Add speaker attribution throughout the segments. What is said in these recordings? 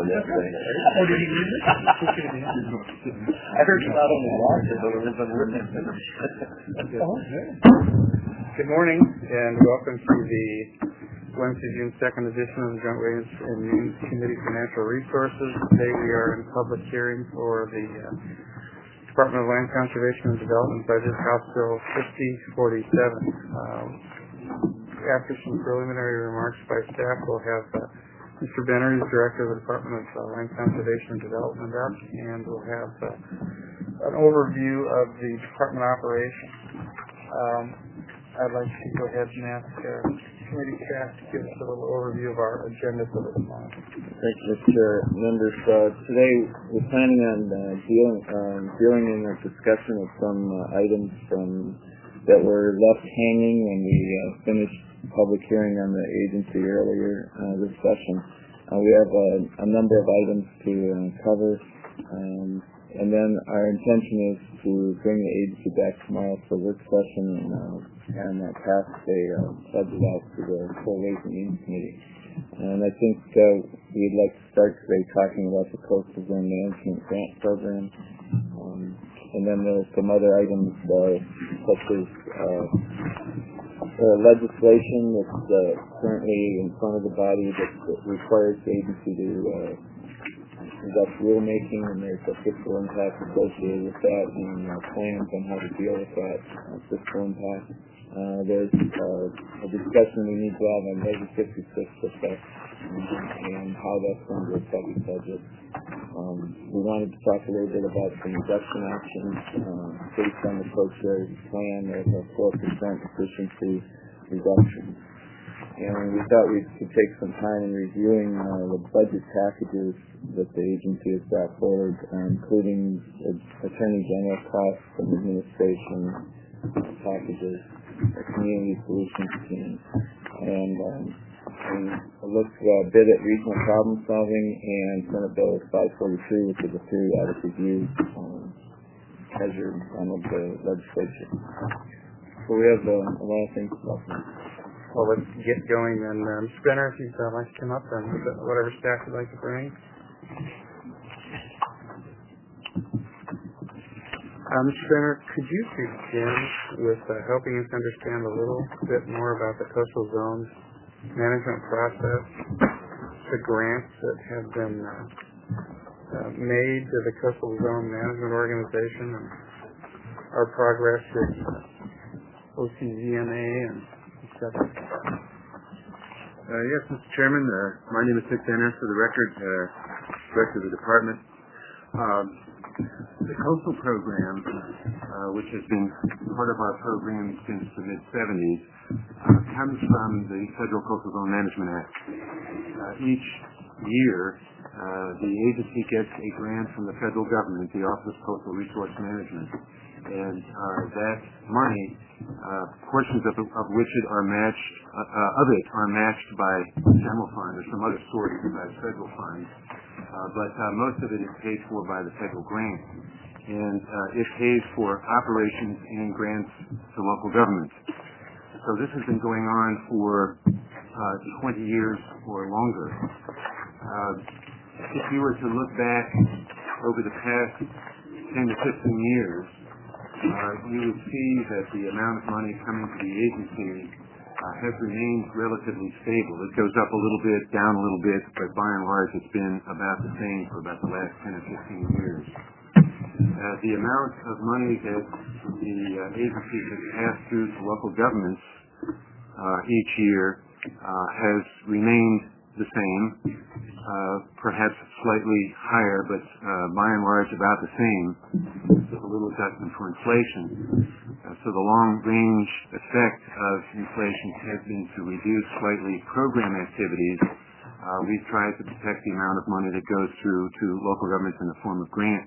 Speaker 1: on that thing.
Speaker 2: Oh, did he read it?
Speaker 1: I heard you not only watched it, but it was unwritten.
Speaker 3: Good morning, and welcome to the Wednesday, June 2nd edition of the Joint Ways and Means Committee for Natural Resources. Today we are in public hearing for the Department of Land Conservation and Development Budget, House Bill 5047. After some preliminary remarks by staff, we'll have Mr. Benner, who's Director of the Department of Land Conservation and Development, up, and we'll have an overview of the department operations. I'd like to go ahead and ask committee staff to give us a little overview of our agenda for this month.
Speaker 4: Thank you, Mr. Chair. Members, today we're planning on dealing in a discussion of some items that were left hanging when we finished public hearing on the agency earlier this session. We have a number of items to cover, and then our intention is to bring the agency back tomorrow for work session and pass the budget out to the full Ways and Means Committee. And I think we'd like to start today talking about the Coastal Zone Management Grant Program. And then there's some other items such as legislation that's currently in front of the body that requires the agency to conduct rulemaking, and there's a fiscal impact associated with that and plans on how to deal with that fiscal impact. There's a discussion we need to have on Measure 56 effect and how that's going to affect the budget. We wanted to talk a little bit about some reduction actions based on the co-chair's plan. There's a 4% efficiency reduction. And we thought we could take some time in reviewing the budget packages that the agency has brought forward, including Attorney General costs and administration packages, a community solutions team, and look a bit at regional problem solving and Senate Bill 543, which is a periodic review measure on the legislature. So we have a lot of things to talk about.
Speaker 3: Well, let's get going then. Mr. Benner, if you'd like to come up, and whatever staff you'd like to bring. Mr. Benner, could you begin with helping us understand a little bit more about the coastal zones management process, the grants that have been made to the Coastal Zone Management Organization, and our progress with OCZMA and etc.?
Speaker 5: Yes, Mr. Chairman. My name is Dick Benner, for the record, Director of the Department. The coastal program, which has been part of our program since the mid-'70s, comes from the Federal Coastal Zone Management Act. Each year, the agency gets a grant from the federal government, the Office of Coastal Resource Management, and that money, portions of which are matched by general fund or some other source by federal funds, but most of it is paid for by the federal grant, and it pays for operations and grants to local governments. So this has been going on for 20 years or longer. If you were to look back over the past 10 to 15 years, you would see that the amount of money coming to the agency has remained relatively stable. It goes up a little bit, down a little bit, but by and large it's been about the same for about the last 10 or 15 years. The amount of money that the agency has passed through to local governments each year has remained the same, perhaps slightly higher, but by and large about the same, with a little adjustment for inflation. So the long-range effect of inflation has been to reduce slightly program activities. We've tried to protect the amount of money that goes through to local governments in the form of grants.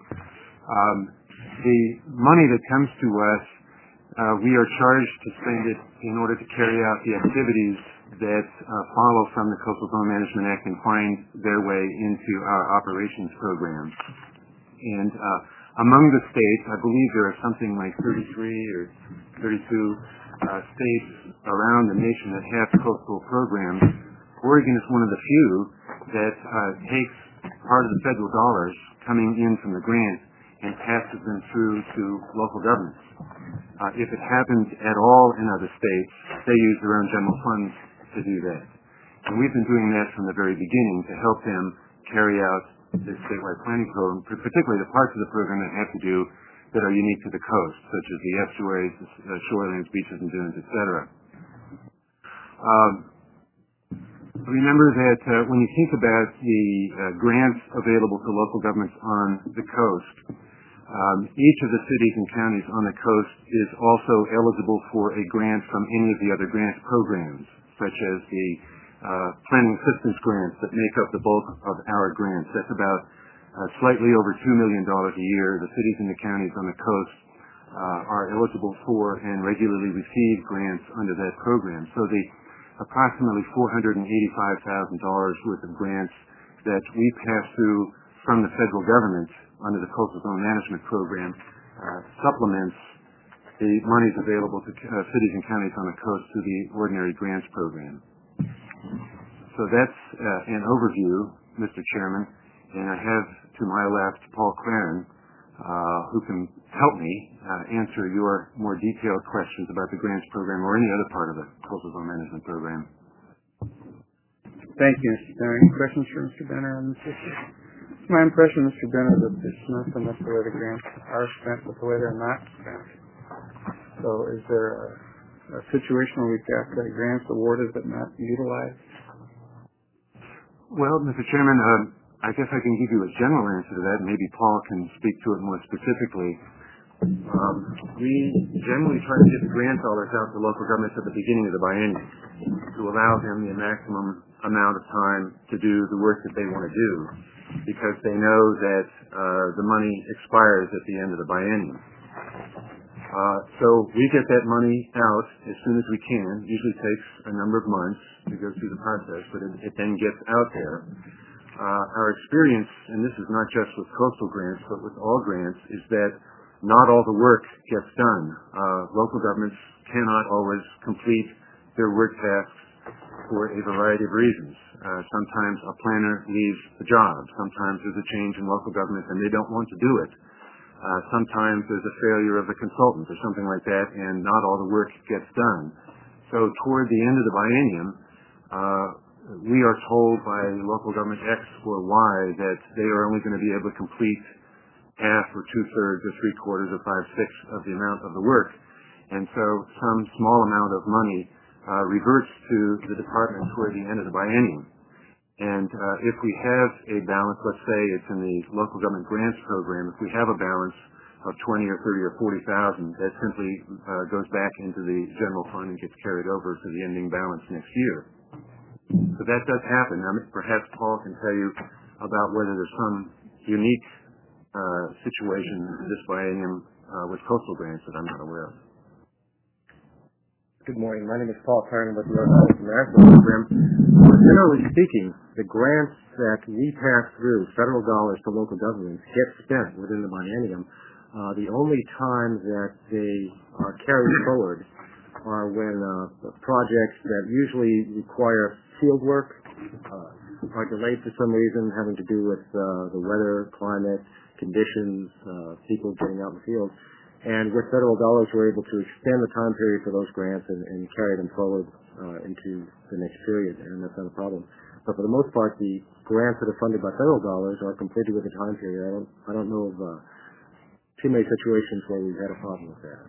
Speaker 5: The money that comes to us, we are charged to spend it in order to carry out the activities that follow from the Coastal Zone Management Act and find their way into our operations programs. And among the states, I believe there are something like 33 or 32 states around the nation that have coastal programs. Oregon is one of the few that takes part of the federal dollars coming in from the grant and passes them through to local governments. If it happens at all in other states, they use their own general funds to do that. And we've been doing that from the very beginning to help them carry out this statewide planning program, particularly the parts of the program that have to do that are unique to the coast, such as the estuaries, the shorelands, beaches, and dunes, etc. Remember that when you think about the grants available to local governments on the coast, each of the cities and counties on the coast is also eligible for a grant from any of the other grant programs, such as the planning assistance grants that make up the bulk of our grants. That's about slightly over $2 million a year. The cities and the counties on the coast are eligible for and regularly receive grants under that program. So the approximately $485,000 worth of grants that we pass through from the federal government under the Coastal Zone Management Program supplements the monies available to cities and counties on the coast through the ordinary grants program. So that's an overview, Mr. Chairman, and I have to my left Paul Claren, who can help me answer your more detailed questions about the grants program or any other part of the Coastal Zone Management Program.
Speaker 3: Thank you, Mr. Benner. Any questions for Mr. Benner on this issue? It's my impression, Mr. Benner, that it's not so much the way the grants are spent, but the way they're not spent. So is there a situation where we've got grants awarded but not utilized?
Speaker 5: Well, Mr. Chairman, I guess I can give you a general answer to that, and maybe Paul can speak to it more specifically. We generally try to get the grant dollars out to local governments at the beginning of the biennium to allow them the maximum amount of time to do the work that they want to do, because they know that the money expires at the end of the biennium. So we get that money out as soon as we can. It usually takes a number of months to go through the process, but it then gets out there. Our experience, and this is not just with coastal grants, but with all grants, is that not all the work gets done. Local governments cannot always complete their work tasks for a variety of reasons. Sometimes a planner leaves the job. Sometimes there's a change in local government and they don't want to do it. Sometimes there's a failure of the consultant or something like that, and not all the work gets done. So toward the end of the biennium, we are told by local government X or Y that they are only going to be able to complete half or two-thirds or three-quarters or five-sixths of the amount of the work. And so some small amount of money reverts to the department toward the end of the biennium. And if we have a balance, let's say it's in the local government grants program, if we have a balance of 20 or 30 or 40,000, that simply goes back into the general fund and gets carried over to the ending balance next year. So that does happen. Now, perhaps Paul can tell you about whether there's some unique situation this biennium with coastal grants that I'm not aware of.
Speaker 2: Good morning. My name is Paul Claren with the North National Program. Generally speaking, the grants that we pass through, federal dollars to local governments, get spent within the biennium. The only time that they are carried forward are when projects that usually require field work are delayed for some reason, having to do with the weather, climate, conditions, people getting out in the field. And with federal dollars, we're able to extend the time period for those grants and carry them forward into the next period, and that's not a problem. But for the most part, the grants that are funded by federal dollars are completed with a time period. I don't know of too many situations where we've had a problem with that.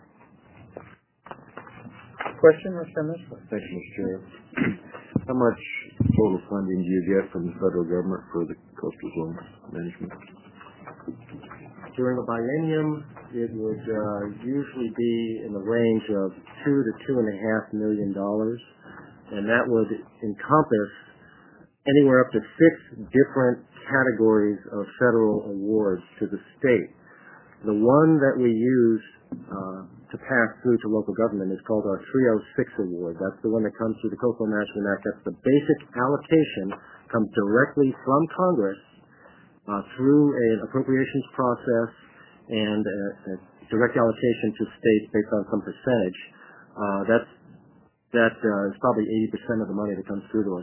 Speaker 3: Question, Mr. Mitchell?
Speaker 6: Thank you, Mr. Chair. How much total funding do you get from the federal government for the coastal zone management?
Speaker 2: During the biennium, it would usually be in the range of $2 to $2.5 million, and that would encompass anywhere up to 6 different categories of federal awards to the state. The one that we use to pass through to local government is called our 306 award. That's the one that comes through the Coastal Management Act. That's the basic allocation, comes directly from Congress through an appropriations process and a direct allocation to states based on some percentage. That is probably 80% of the money that comes through to us.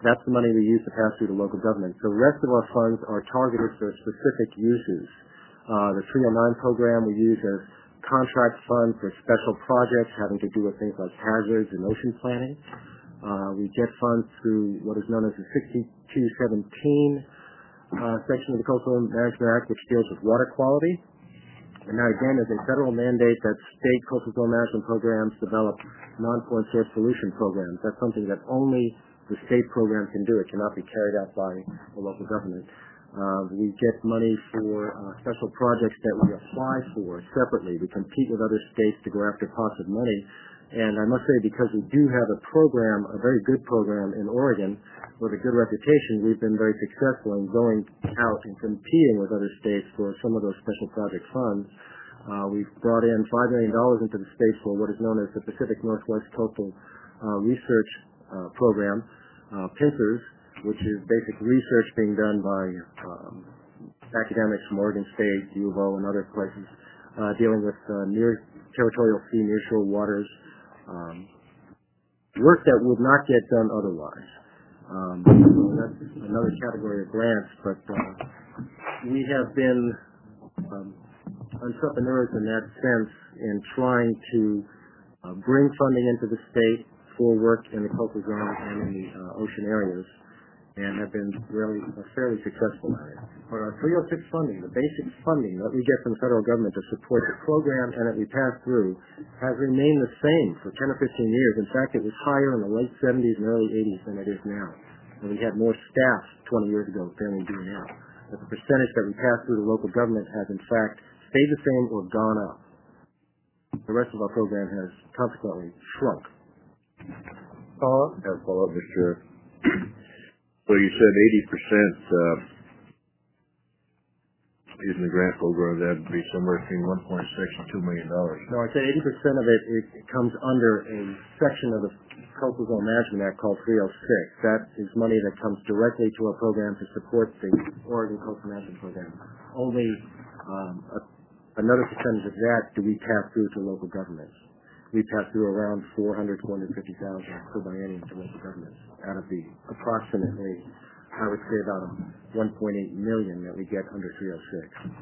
Speaker 2: That's the money we use to pass through to local government. So the rest of our funds are targeted for specific uses. The 309 program we use as contract funds for special projects having to do with things like hazards and ocean planning. We get funds through what is known as the 6217 section of the Coastal Management Act, which deals with water quality. And now, again, there's a federal mandate that state coastal zone management programs develop non-point source solution programs. That's something that only the state program can do. It cannot be carried out by the local government. We get money for special projects that we apply for separately. We compete with other states to go after pots of money. And I must say, because we do have a program, a very good program in Oregon with a good reputation, we've been very successful in going out and competing with other states for some of those special project funds. We've brought in $5 million into the state for what is known as the Pacific Northwest Coastal Research Program, PINCERS, which is basic research being done by academics from Oregon State, U of O, and other places, dealing with near territorial sea, nearshore waters, work that would not get done otherwise. So that's another category of grants, but we have been entrepreneurs in that sense in trying to bring funding into the state for work in the coastal zone and in the ocean areas, and have been really fairly successful at it. But our 306 funding, the basic funding that we get from the federal government to support the program and that we pass through, has remained the same for 10 or 15 years. In fact, it was higher in the late 70s and early 80s than it is now. And we had more staff 20 years ago than we do now. But the percentage that we pass through to local government has, in fact, stayed the same or gone up. The rest of our program has consequently shrunk.
Speaker 6: Follow-up, Mr. Chair. So you said 80% using the grant program, that would be somewhere between $1.6 and $2 million.
Speaker 2: No, I said 80% of it comes under a section of the Coastal Zone Management Act called 306. That is money that comes directly to our program to support the Oregon Coastal Management Program. Only another percentage of that do we pass through to local governments. We pass through around $450,000 per biennium to local governments out of the approximately, I would say, about $1.8 million that we get under 306.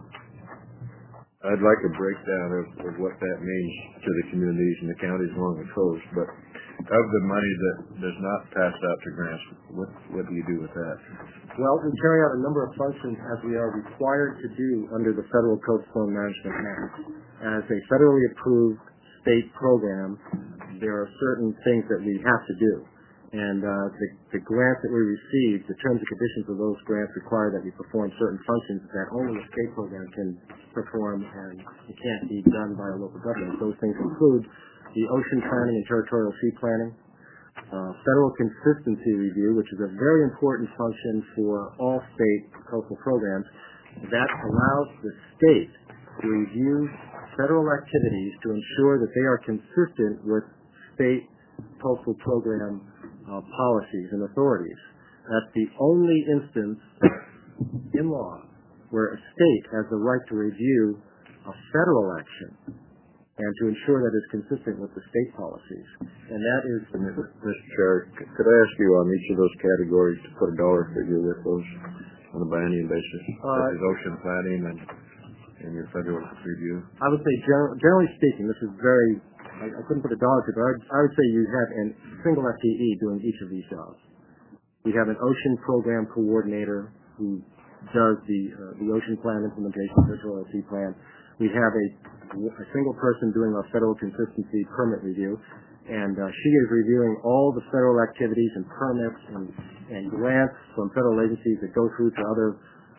Speaker 6: I'd like a breakdown of what that means to the communities and the counties along the coast, but of the money that does not pass out to grants, what do you do with that?
Speaker 2: Well, we carry out a number of functions as we are required to do under the Federal Coastal Management Act. As a federally approved state program, there are certain things that we have to do. And the grants that we receive, the terms and conditions of those grants require that we perform certain functions that only a state program can perform, and it can't be done by a local government. Those things include the ocean planning and territorial sea planning, federal consistency review, which is a very important function for all state coastal programs. That allows the state to review federal activities to ensure that they are consistent with state coastal program policies and authorities. That's the only instance in law where a state has the right to review a federal action and to ensure that it's consistent with the state policies. And that is...
Speaker 6: Mr. Chair, could I ask you on each of those categories to put a dollar figure with those on a biennium basis, such as ocean planning and your federal review?
Speaker 2: I would say, generally speaking, this is very... I couldn't put a dollar to it, but I would say you have a single FTE doing each of these jobs. We have an ocean program coordinator who does the ocean plan implementation, territorial sea plan. We have a single person doing our federal consistency permit review, and she is reviewing all the federal activities and permits and grants from federal agencies that go through to other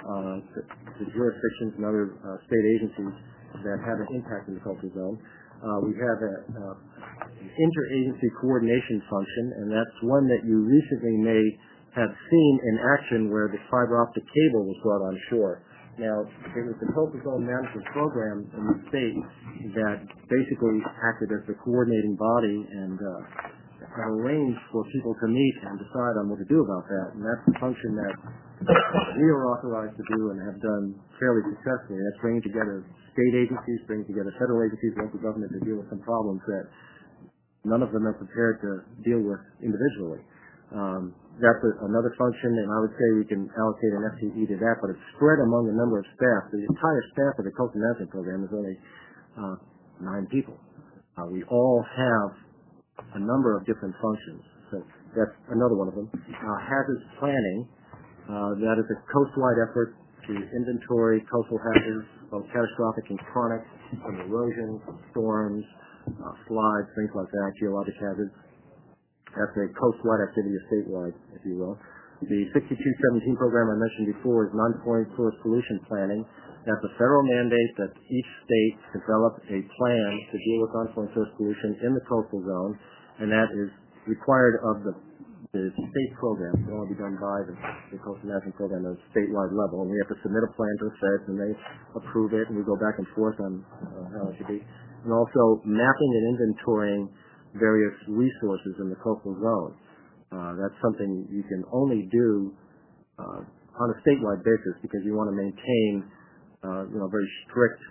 Speaker 2: to jurisdictions and other state agencies that have an impact in the coastal zone. We have an interagency coordination function, and that's one that you recently may have seen in action where the fiber optic cable was brought on shore. Now, it was the Coastal Zone Management Program in the state that basically acted as the coordinating body and arranged for people to meet and decide on what to do about that. And that's the function that we are authorized to do and have done fairly successfully. That's bringing together state agencies, bringing together federal agencies, local government to deal with some problems that none of them are prepared to deal with individually. that's another function, and I would say we can allocate an FTE to that, but it's spread among a number of staff. The entire staff of the Coastal Management Program is only 9 people. We all have a number of different functions, so that's another one of them. Hazards planning, that is a coast-wide effort to inventory coastal hazards, both catastrophic and chronic, from erosion, storms, slides, things like that, geologic hazards. That's a coast-wide activity, or statewide, if you will. The 6217 program I mentioned before is non-point source pollution planning. That's a federal mandate that each state develop a plan to deal with non-point source pollution in the coastal zone, and that is required of the state program. It can only be done by the Coastal Management Program at a statewide level, and we have to submit a plan to the feds, and they approve it, and we go back and forth on how it should be. And also mapping and inventorying various resources in the coastal zone. That's something you can only do on a statewide basis because you want to maintain very strict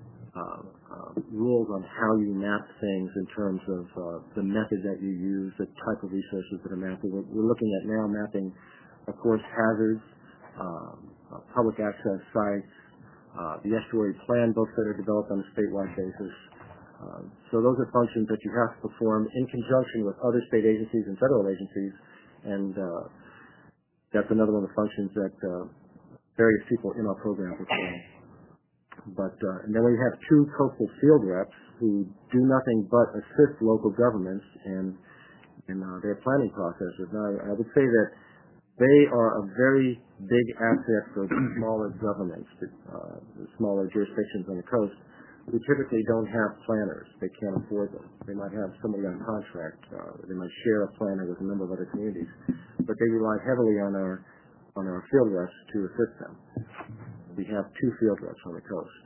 Speaker 2: rules on how you map things in terms of the method that you use, the type of resources that are mapped. We're looking at now mapping, of course, hazards, public access sites, the estuary plan books that are developed on a statewide basis. So those are functions that you have to perform in conjunction with other state agencies and federal agencies, and that's another one of the functions that various people in our program perform. But and then we have 2 coastal field reps who do nothing but assist local governments in their planning processes. Now, I would say that they are a very big asset for smaller governments, the smaller jurisdictions on the coast, who typically don't have planners. They can't afford them. They might have somebody on contract. They might share a planner with a number of other communities. But they rely heavily on our field reps to assist them. We have 2 field reps on the coast.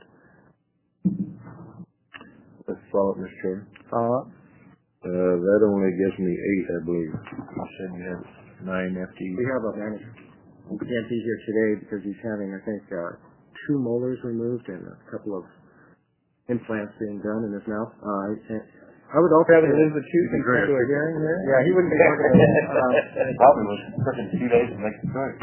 Speaker 6: Let's follow up, Mr. Chairman.
Speaker 3: Follow up?
Speaker 6: That only gives me 8, I believe. You said you had 9 FTEs.
Speaker 2: We have a manager. He can't be here today because he's having, I think, 2 molars removed and a couple of implants being done in his mouth. I would also
Speaker 3: rather lose the tooth than come to a hearing here. Yeah, he wouldn't be working.
Speaker 1: Probably was freaking 2 days to make the choice.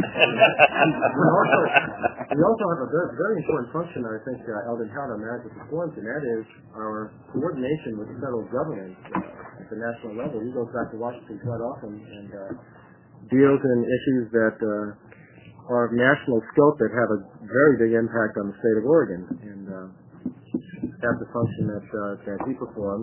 Speaker 2: We also have a very important function that I think Eldon Howard, our manager, performs, and that is our coordination with the federal government at the national level. He goes back to Washington quite often and deals in issues that are of national scope that have a very big impact on the state of Oregon. And that's the function that he performs.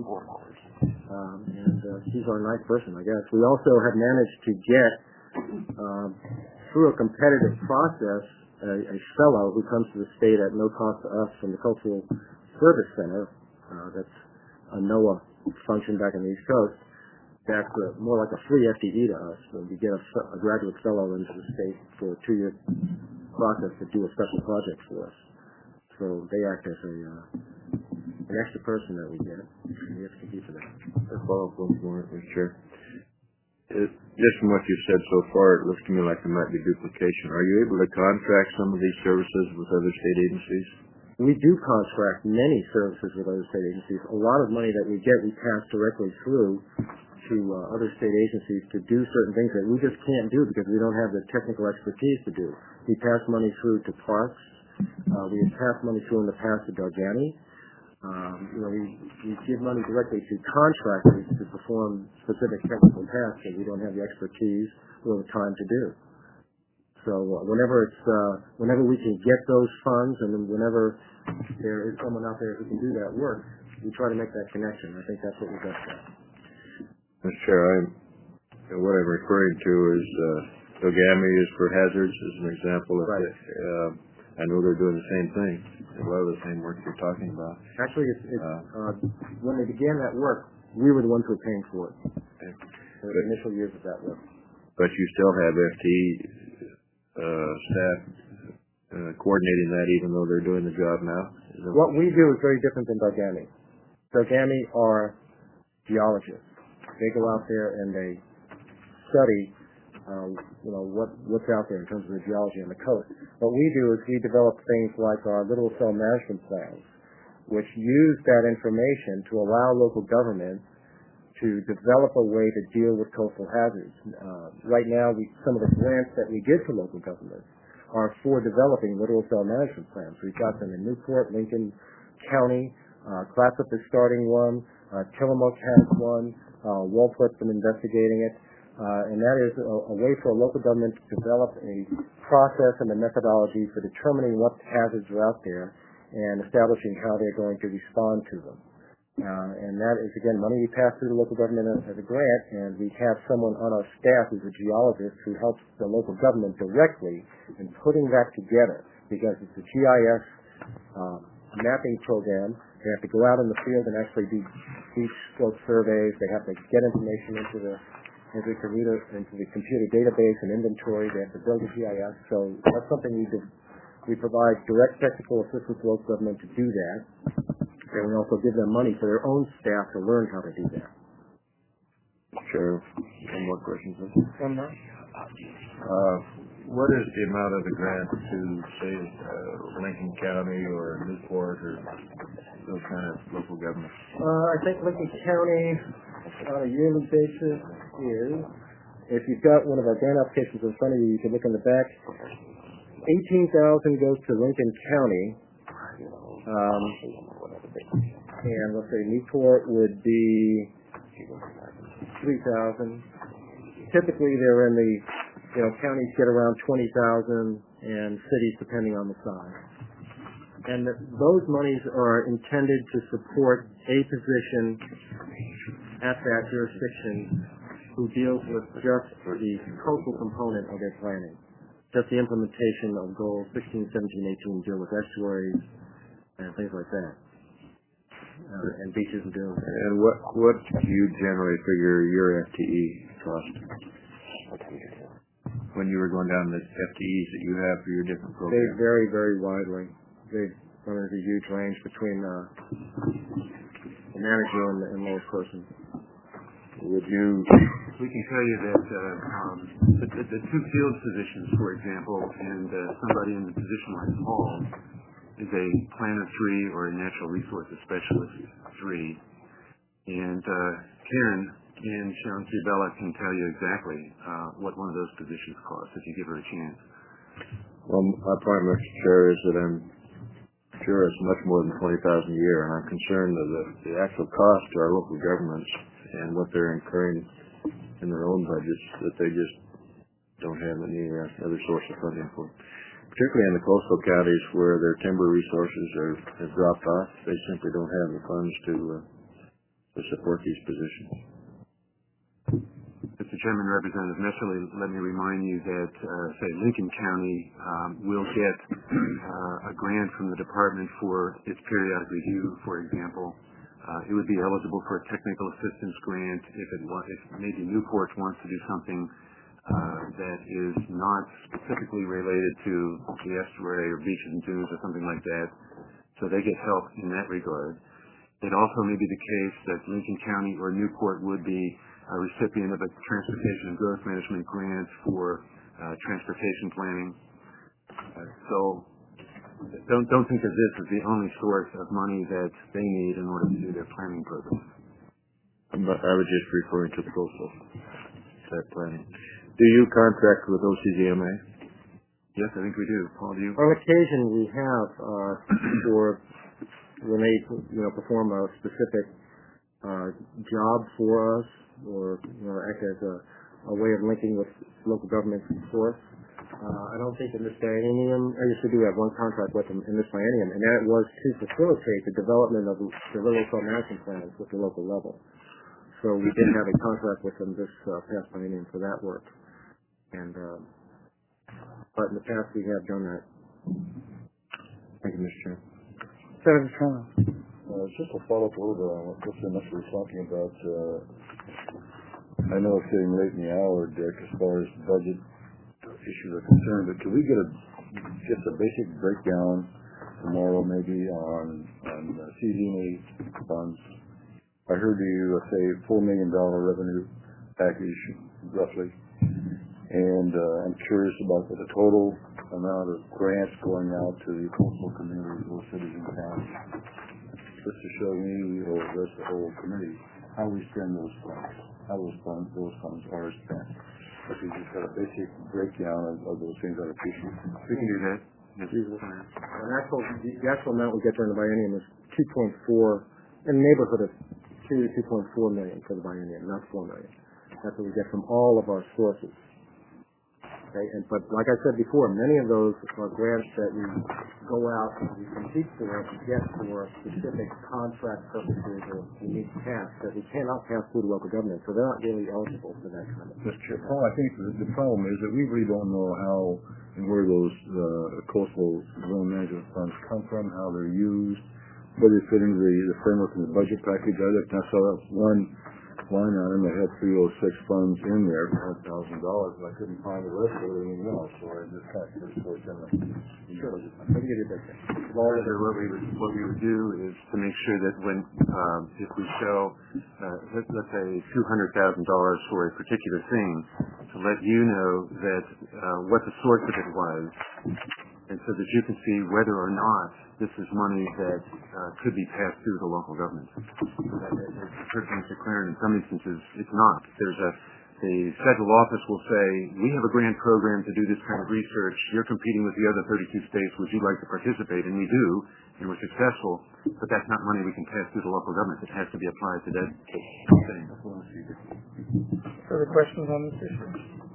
Speaker 2: He's our ninth person, I guess. We also have managed to get, through a competitive process, a fellow who comes to the state at no cost to us from the Cultural Service Center. That's a NOAA function back on the East Coast. That's more like a free FTE to us. So we get a graduate fellow into the state for a 2-year process to do a special project for us. So they act as an extra person that we get. We have to compete for that.
Speaker 6: That's all for it, Mr. Chair. Just from what you've said so far, it looks to me like there might be duplication. Are you able to contract some of these services with other state agencies?
Speaker 2: We do contract many services with other state agencies. A lot of money that we get, we pass directly through to other state agencies to do certain things that we just can't do because we don't have the technical expertise to do. We pass money through to parks. We have passed money through in the past to Dargani. We give money directly to contractors to perform specific technical tasks that we don't have the expertise or the time to do. So whenever we can get those funds, and then whenever there is someone out there who can do that work, we try to make that connection. I think that's what we're best at.
Speaker 6: Mr. Chair, what I'm referring to is Dogami is for hazards as an example.
Speaker 2: Right.
Speaker 6: I know they're doing the same thing, a lot of the same work you're talking about.
Speaker 2: Actually, when they began that work, we were the ones who were paying for it.
Speaker 6: Okay.
Speaker 2: For the initial years of that work.
Speaker 6: But you still have FTE staff coordinating that even though they're doing the job now?
Speaker 2: What we do is very different than Dargani. Dargani are geologists. They go out there and they study what's out there in terms of the geology on the coast. What we do is we develop things like our littoral cell management plans, which use that information to allow local governments to develop a way to deal with coastal hazards. Right now, some of the grants that we give to local governments are for developing littoral cell management plans. We've got them in Newport, Lincoln County. Clatsop is starting one. Tillamook has one. Walport's been investigating it. And that is a way for a local government to develop a process and a methodology for determining what hazards are out there and establishing how they're going to respond to them. And that is, again, money we pass through the local government as a grant, and we have someone on our staff who's a geologist who helps the local government directly in putting that together, because it's a GIS mapping program. They have to go out in the field and actually do beach slope surveys. They have to get information into the computer database and inventory. They have to build a GIS. So that's something we provide direct technical assistance to local government to do that. And we also give them money for their own staff to learn how to do that.
Speaker 6: Sure. One more question, please.
Speaker 3: One more.
Speaker 6: What is the amount of the grant to, say, Lincoln County or Newport or those kind of local governments?
Speaker 2: I think Lincoln County, on a yearly basis, is, if you've got one of our grant applications in front of you, you can look in the back. $18,000 goes to Lincoln County. And let's say Newport would be $3,000. Typically, they're in the counties get around $20,000, and cities depending on the size. And those monies are intended to support a position at that jurisdiction who deals with just the coastal component of their planning, just the implementation of goals 16, 17, 18 deal with estuaries and things like that, and beaches and dunes.
Speaker 6: And what do you generally figure your FTE cost when you were going down the FTEs that you have for your different programs?
Speaker 2: They vary very widely. There's a huge range between the manager and lowest person.
Speaker 5: We can tell you that the two field positions, for example, and somebody in the position like Paul is a planner 3 or a natural resources specialist 3. And Karen and Sharon Cibella can tell you exactly what one of those positions costs if you give her a chance.
Speaker 6: Well, my point, Mr. Chair, is that I'm sure it's much more than $20,000 a year, and I'm concerned that the actual cost to our local governments and what they're incurring in their own budgets, that they just don't have any other source of funding for. Particularly in the coastal counties where their timber resources have dropped off, they simply don't have the funds to support these positions.
Speaker 5: Mr. Chairman, Representative Messerly, let me remind you that, say, Lincoln County will get a grant from the department for its periodic review, for example. It would be eligible for a technical assistance grant if maybe Newport wants to do something that is not specifically related to the estuary or beaches and dunes or something like that. So they get help in that regard. It also may be the case that Lincoln County or Newport would be a recipient of a transportation and growth management grant for transportation planning. So don't think of this as the only source of money that they need in order to do their planning program.
Speaker 6: I was just referring to the coastal planning. Do you contract with OCGMA?
Speaker 5: Yes, I think we do. Paul, do you?
Speaker 2: On occasion, we have when they perform a specific job for us, or act as a way of linking with local government source. I don't think in this biennium, I used to do have one contract with them in this biennium, and that was to facilitate the development of the littoral cell management plans with the local level. So we did have a contract with them this past biennium for that work. And but in the past we have done that.
Speaker 6: Thank you, Mr. Chair.
Speaker 3: Senator Trump.
Speaker 7: Just to follow up a little bit on what Mr. Messer was talking about, I know it's getting late in the hour, Dick, as far as budget issues are concerned, but can we get just a basic breakdown tomorrow maybe on CZ&E funds? I heard you say $4 million revenue package, roughly. And I'm curious about the total amount of grants going out to the coastal communities or cities and towns, just to show me or the rest of the whole committee how we spend those funds, how those funds are spent. If you just got a basic breakdown of those things, I'd appreciate it.
Speaker 5: We can do that. Yes.
Speaker 2: The actual amount we get during the biennium is 2.4, in the neighborhood of 2.4 million for the biennium, not 4 million. That's what we get from all of our sources. Okay, but like I said before, many of those are grants that we go out and we compete for and get for specific contract purposes or unique tasks that we cannot pass through to local government, so they're not really eligible for that kind of.
Speaker 7: Mr. Paul, I think the problem is that we really don't know how and where those coastal zone management funds come from, how they're used, whether they fit into the framework in the budget package. I saw that one line item that had 306 funds in there for $1,000, but I couldn't find the rest of everything else, so I just kind of searched for it in the budget package.
Speaker 2: Let me give you a breakdown.
Speaker 5: What we would do is to make sure that when, if we show, let's say $200,000 for a particular thing, to let you know that what the source of it was, and so that you can see whether or not this is money that could be passed through the local government. It's perfectly clear, and in some instances it's not. The federal office will say, we have a grant program to do this kind of research. You're competing with the other 32 states. Would you like to participate? And we do, and we're successful, but that's not money we can pass through the local government. It has to be applied to that thing.
Speaker 3: Further questions on this issue?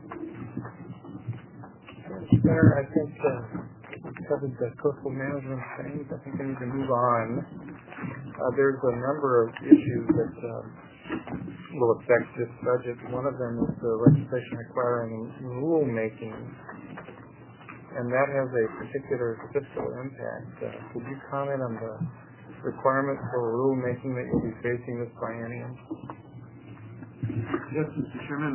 Speaker 3: Senator, I think we covered the coastal management things. I think we need to move on. There's a number of issues that will affect this budget. One of them is the legislation requiring rulemaking, and that has a particular fiscal impact. Could you comment on the requirements for rulemaking that you'll be facing this biennium?
Speaker 5: Yes, Mr. Chairman.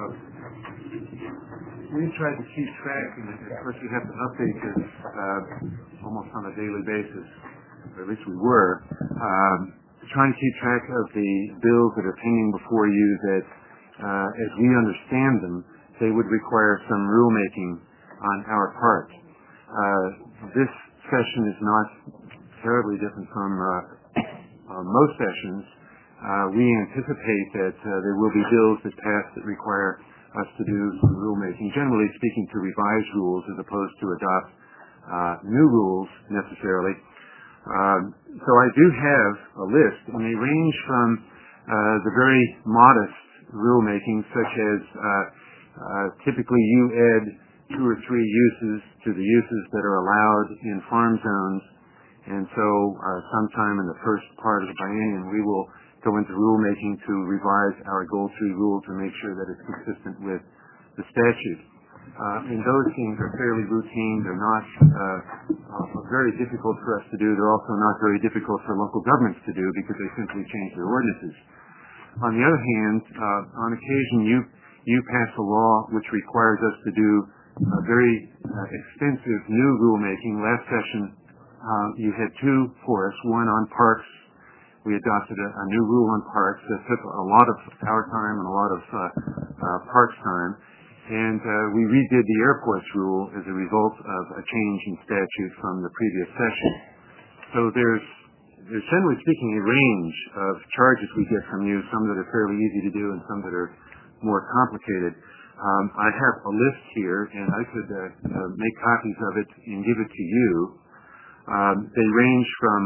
Speaker 5: We try to keep track, and of course we have to update this almost on a daily basis, or at least we were, trying to keep track of the bills that are pending before you that, as we understand them, they would require some rulemaking on our part. This session is not terribly different from most sessions. We anticipate that there will be bills that pass that require us to do some rulemaking, generally speaking to revise rules as opposed to adopt new rules necessarily. So I do have a list, and they range from the very modest rulemaking, such as typically you add 2 or 3 uses to the uses that are allowed in farm zones, and so sometime in the first part of the biennium we will go into rulemaking to revise our Goal 3 rule to make sure that it's consistent with the statute. And those things are fairly routine. They're not very difficult for us to do. They're also not very difficult for local governments to do because they simply change their ordinances. On the other hand, on occasion you pass a law which requires us to do very extensive new rulemaking. Last session you had 2 for us, one on parks. We adopted a new rule on parks that took a lot of our time and a lot of parks time. And we redid the airports rule as a result of a change in statute from the previous session. So there's generally speaking a range of charges we get from you, some that are fairly easy to do and some that are more complicated. I have a list here, and I could make copies of it and give it to you. They range from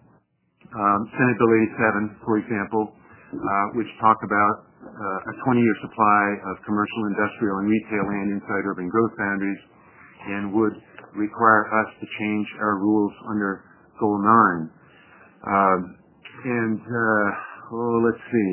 Speaker 5: Senate Bill 87, for example, which talk about a 20-year supply of commercial, industrial, and retail land inside urban growth boundaries, and would require us to change our rules under Goal 9. Let's see.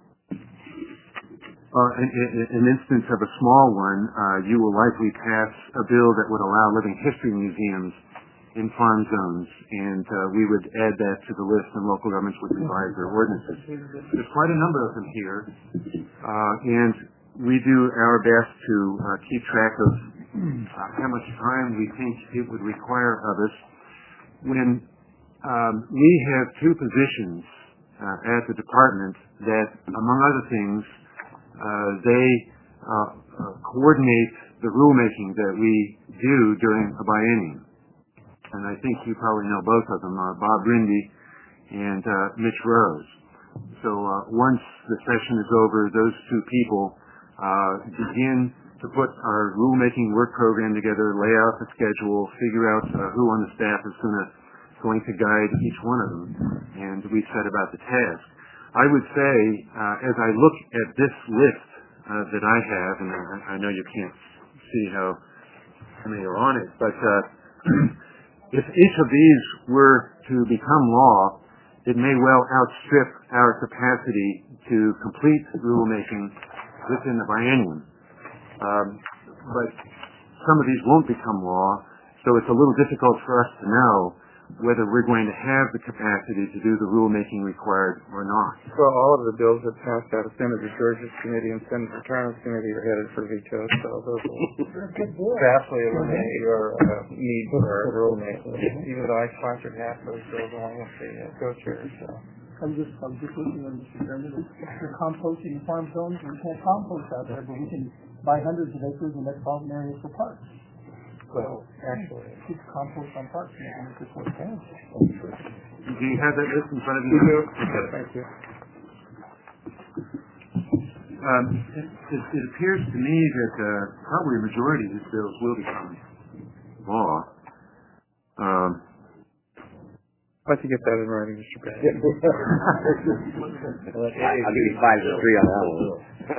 Speaker 5: An instance of a small one, you will likely pass a bill that would allow living history museums in farm zones, and we would add that to the list, and local governments would revise their ordinances. There's quite a number of them here, and we do our best to keep track of how much time we think it would require of us. When we have 2 positions at the department that, among other things, they coordinate the rulemaking that we do during a biennium. And I think you probably know both of them, Bob Rindy and Mitch Rose. So once the session is over, those two people begin to put our rulemaking work program together, lay out the schedule, figure out who on the staff is going to guide each one of them, and we set about the task. I would say, as I look at this list that I have, and I know you can't see how many are on it, but if each of these were to become law, it may well outstrip our capacity to complete rulemaking within the biennium. But some of these won't become law, so it's a little difficult for us to know whether we're going to have the capacity to do the rulemaking required or not.
Speaker 3: Well, all of the bills that passed out of Senator George's committee and Senator Turner's committee are headed for veto, so those will vastly eliminate your need for rulemaking, even though I sponsored half those bills along with the co-chair. So.
Speaker 8: I'm just looking at Mr. Chairman. You're composting farm zones. We can't compost out there, but we can buy hundreds of acres and make problem areas for parks.
Speaker 3: Well, actually,
Speaker 8: keep compost on parks and make this work.
Speaker 5: Do you have that list in front of you?
Speaker 3: Okay, thank you.
Speaker 5: It appears to me that probably a majority of these bills will become law.
Speaker 3: I'd like to get that in writing, Mr. Bennett.
Speaker 1: I'll give you 5-3 on that one.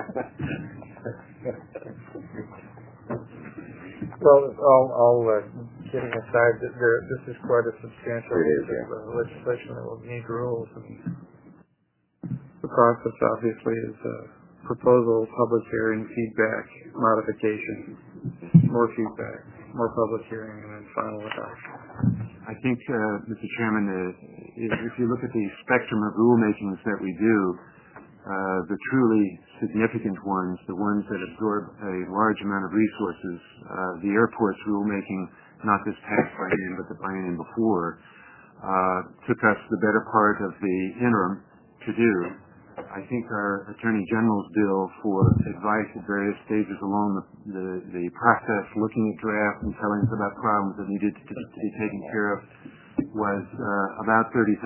Speaker 3: Well, all kidding aside, this is quite a substantial piece of legislation that will need rules. And the process, obviously, is proposal, public hearing, feedback, modification, more feedback, more public hearing, and then final adoption.
Speaker 5: I think, Mr. Chairman, if you look at the spectrum of rulemakings that we do, the truly significant ones, the ones that absorb a large amount of resources, the airport's rulemaking, not this past biennium, but the biennium before, took us the better part of the interim to do. I think our Attorney General's bill for advice at various stages along the process, looking at drafts and telling us about problems that needed to be taken care of, was about $30,000.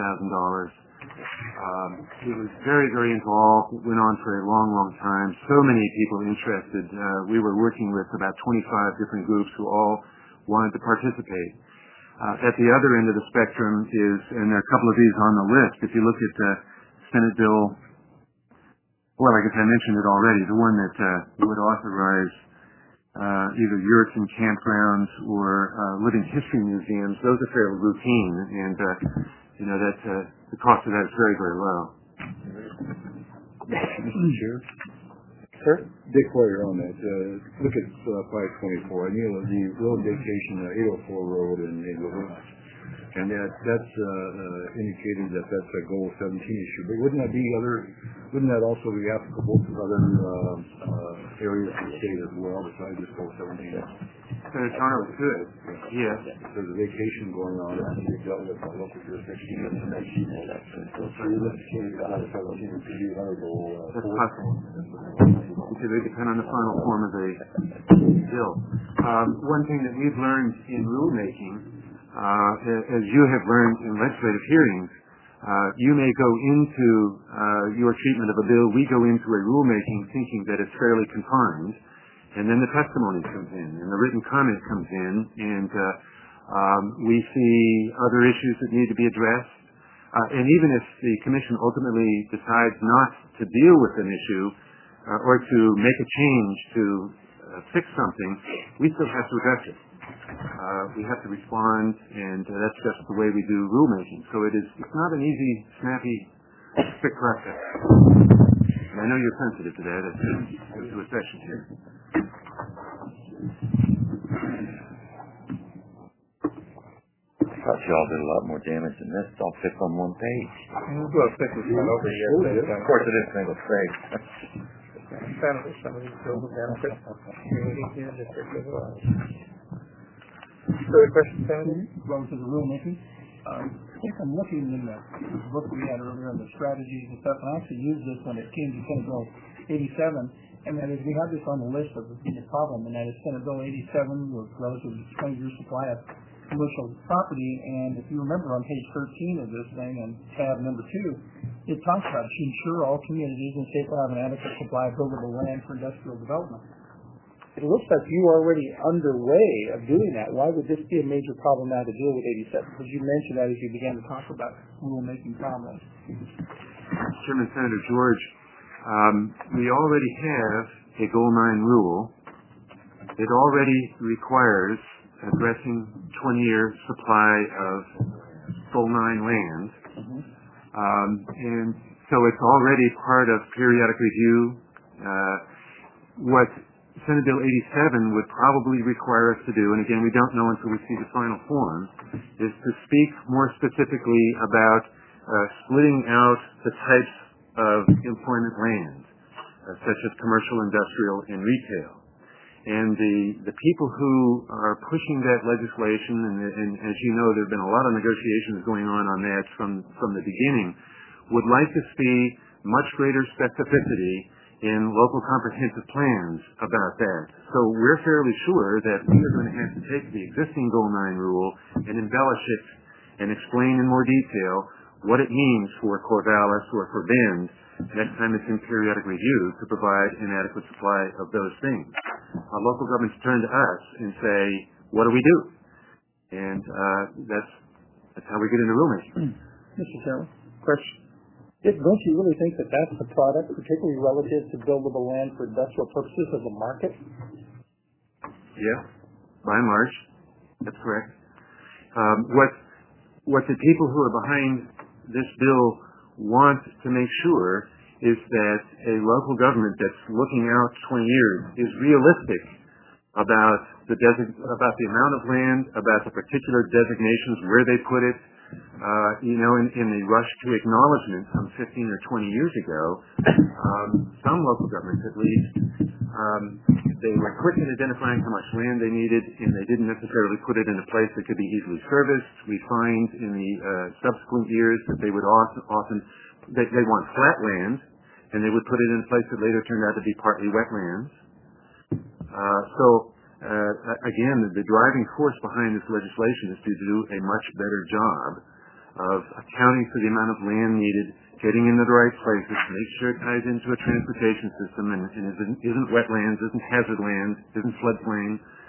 Speaker 5: It was very, very involved. It went on for a long, long time. So many people interested. We were working with about 25 different groups who all wanted to participate. At the other end of the spectrum is, and there are a couple of these on the list, if you look at Senate Bill, well, I guess I mentioned it already, the one that would authorize either yurts and campgrounds or living history museums. Those are fairly routine, and that the cost of that is very, very low.
Speaker 7: Mr. Chair?
Speaker 3: Sir?
Speaker 7: Dick, while you're on that, look at 524. I mean, the road vacation, 804 Road in Neighborhood. And that's indicated that that's a goal 17 issue. But wouldn't that also be applicable to other areas of the state as well, besides just goal 17?
Speaker 5: Senator Turner was good. Yes.
Speaker 7: There's a vacation going on that can be dealt with by local jurisdiction. So you look to change that 17 to be another goal.
Speaker 5: That's possible. Because they depend on the final form of the bill. One thing that we've learned in rulemaking, as you have learned in legislative hearings, you may go into your treatment of a bill, we go into a rulemaking thinking that it's fairly confined, and then the testimony comes in, and the written comment comes in, and we see other issues that need to be addressed. And even if the Commission ultimately decides not to deal with an issue or to make a change to fix something, we still have to address it. We have to respond, and that's just the way we do rulemaking. So it's not an easy, snappy, quick process. And I know you're sensitive to that as to a session here.
Speaker 1: I thought you all did a lot more damage than this. It's all fixed on one page.
Speaker 3: Well, six is not over yet.
Speaker 1: Of course it is single page.
Speaker 3: Some of these bills will benefit community and district as well. Further questions, Senator?
Speaker 8: Going to the rulemaking. I think I'm looking in the book we had earlier on the strategies and stuff, and I actually used this when it came to Senate Bill 87, and that is we have this on the list of the problem, and that is Senate Bill 87 was relative to 20-year supply of commercial property, and if you remember on page 13 of this thing, and tab number 2, it talks about to ensure all communities in state will have an adequate supply of buildable land for industrial development. It looks like you are already underway of doing that. Why would this be a major problem now to deal with 87? Because you mentioned that as you began to talk about rulemaking problems.
Speaker 5: Chairman Senator George, we already have a Goal 9 rule. It already requires addressing 20-year supply of Goal 9 land. And so it's already part of periodic review. What Senate Bill 87 would probably require us to do, and again, we don't know until we see the final form, is to speak more specifically about splitting out the types of employment land, such as commercial, industrial, and retail. And the people who are pushing that legislation, and as you know, there have been a lot of negotiations going on that from the beginning, would like to see much greater specificity in local comprehensive plans about that. So we're fairly sure that we are going to have to take the existing Goal 9 rule and embellish it and explain in more detail what it means for Corvallis or for Bend next time it's in periodic review to provide an adequate supply of those things. Local governments turn to us and say, what do we do? And that's how we get into rulemaking.
Speaker 8: Mr. Chairman, question. Don't you really think that that's the product, particularly relative to buildable land for industrial purposes, of the market?
Speaker 5: Yeah, by and large, that's correct. What the people who are behind this bill want to make sure is that a local government that's looking out 20 years is realistic about the amount of land, about the particular designations, where they put it. In the rush to acknowledgement some 15 or 20 years ago, some local governments at least, they were quick in identifying how much land they needed, and they didn't necessarily put it in a place that could be easily serviced. We find in the subsequent years that they would often they want flat land, and they would put it in a place that later turned out to be partly wetlands. Again, the driving force behind this legislation is to do a much better job of accounting for the amount of land needed, getting into the right places, make sure it ties into a transportation system and isn't wetlands, isn't hazard land, isn't floodplain.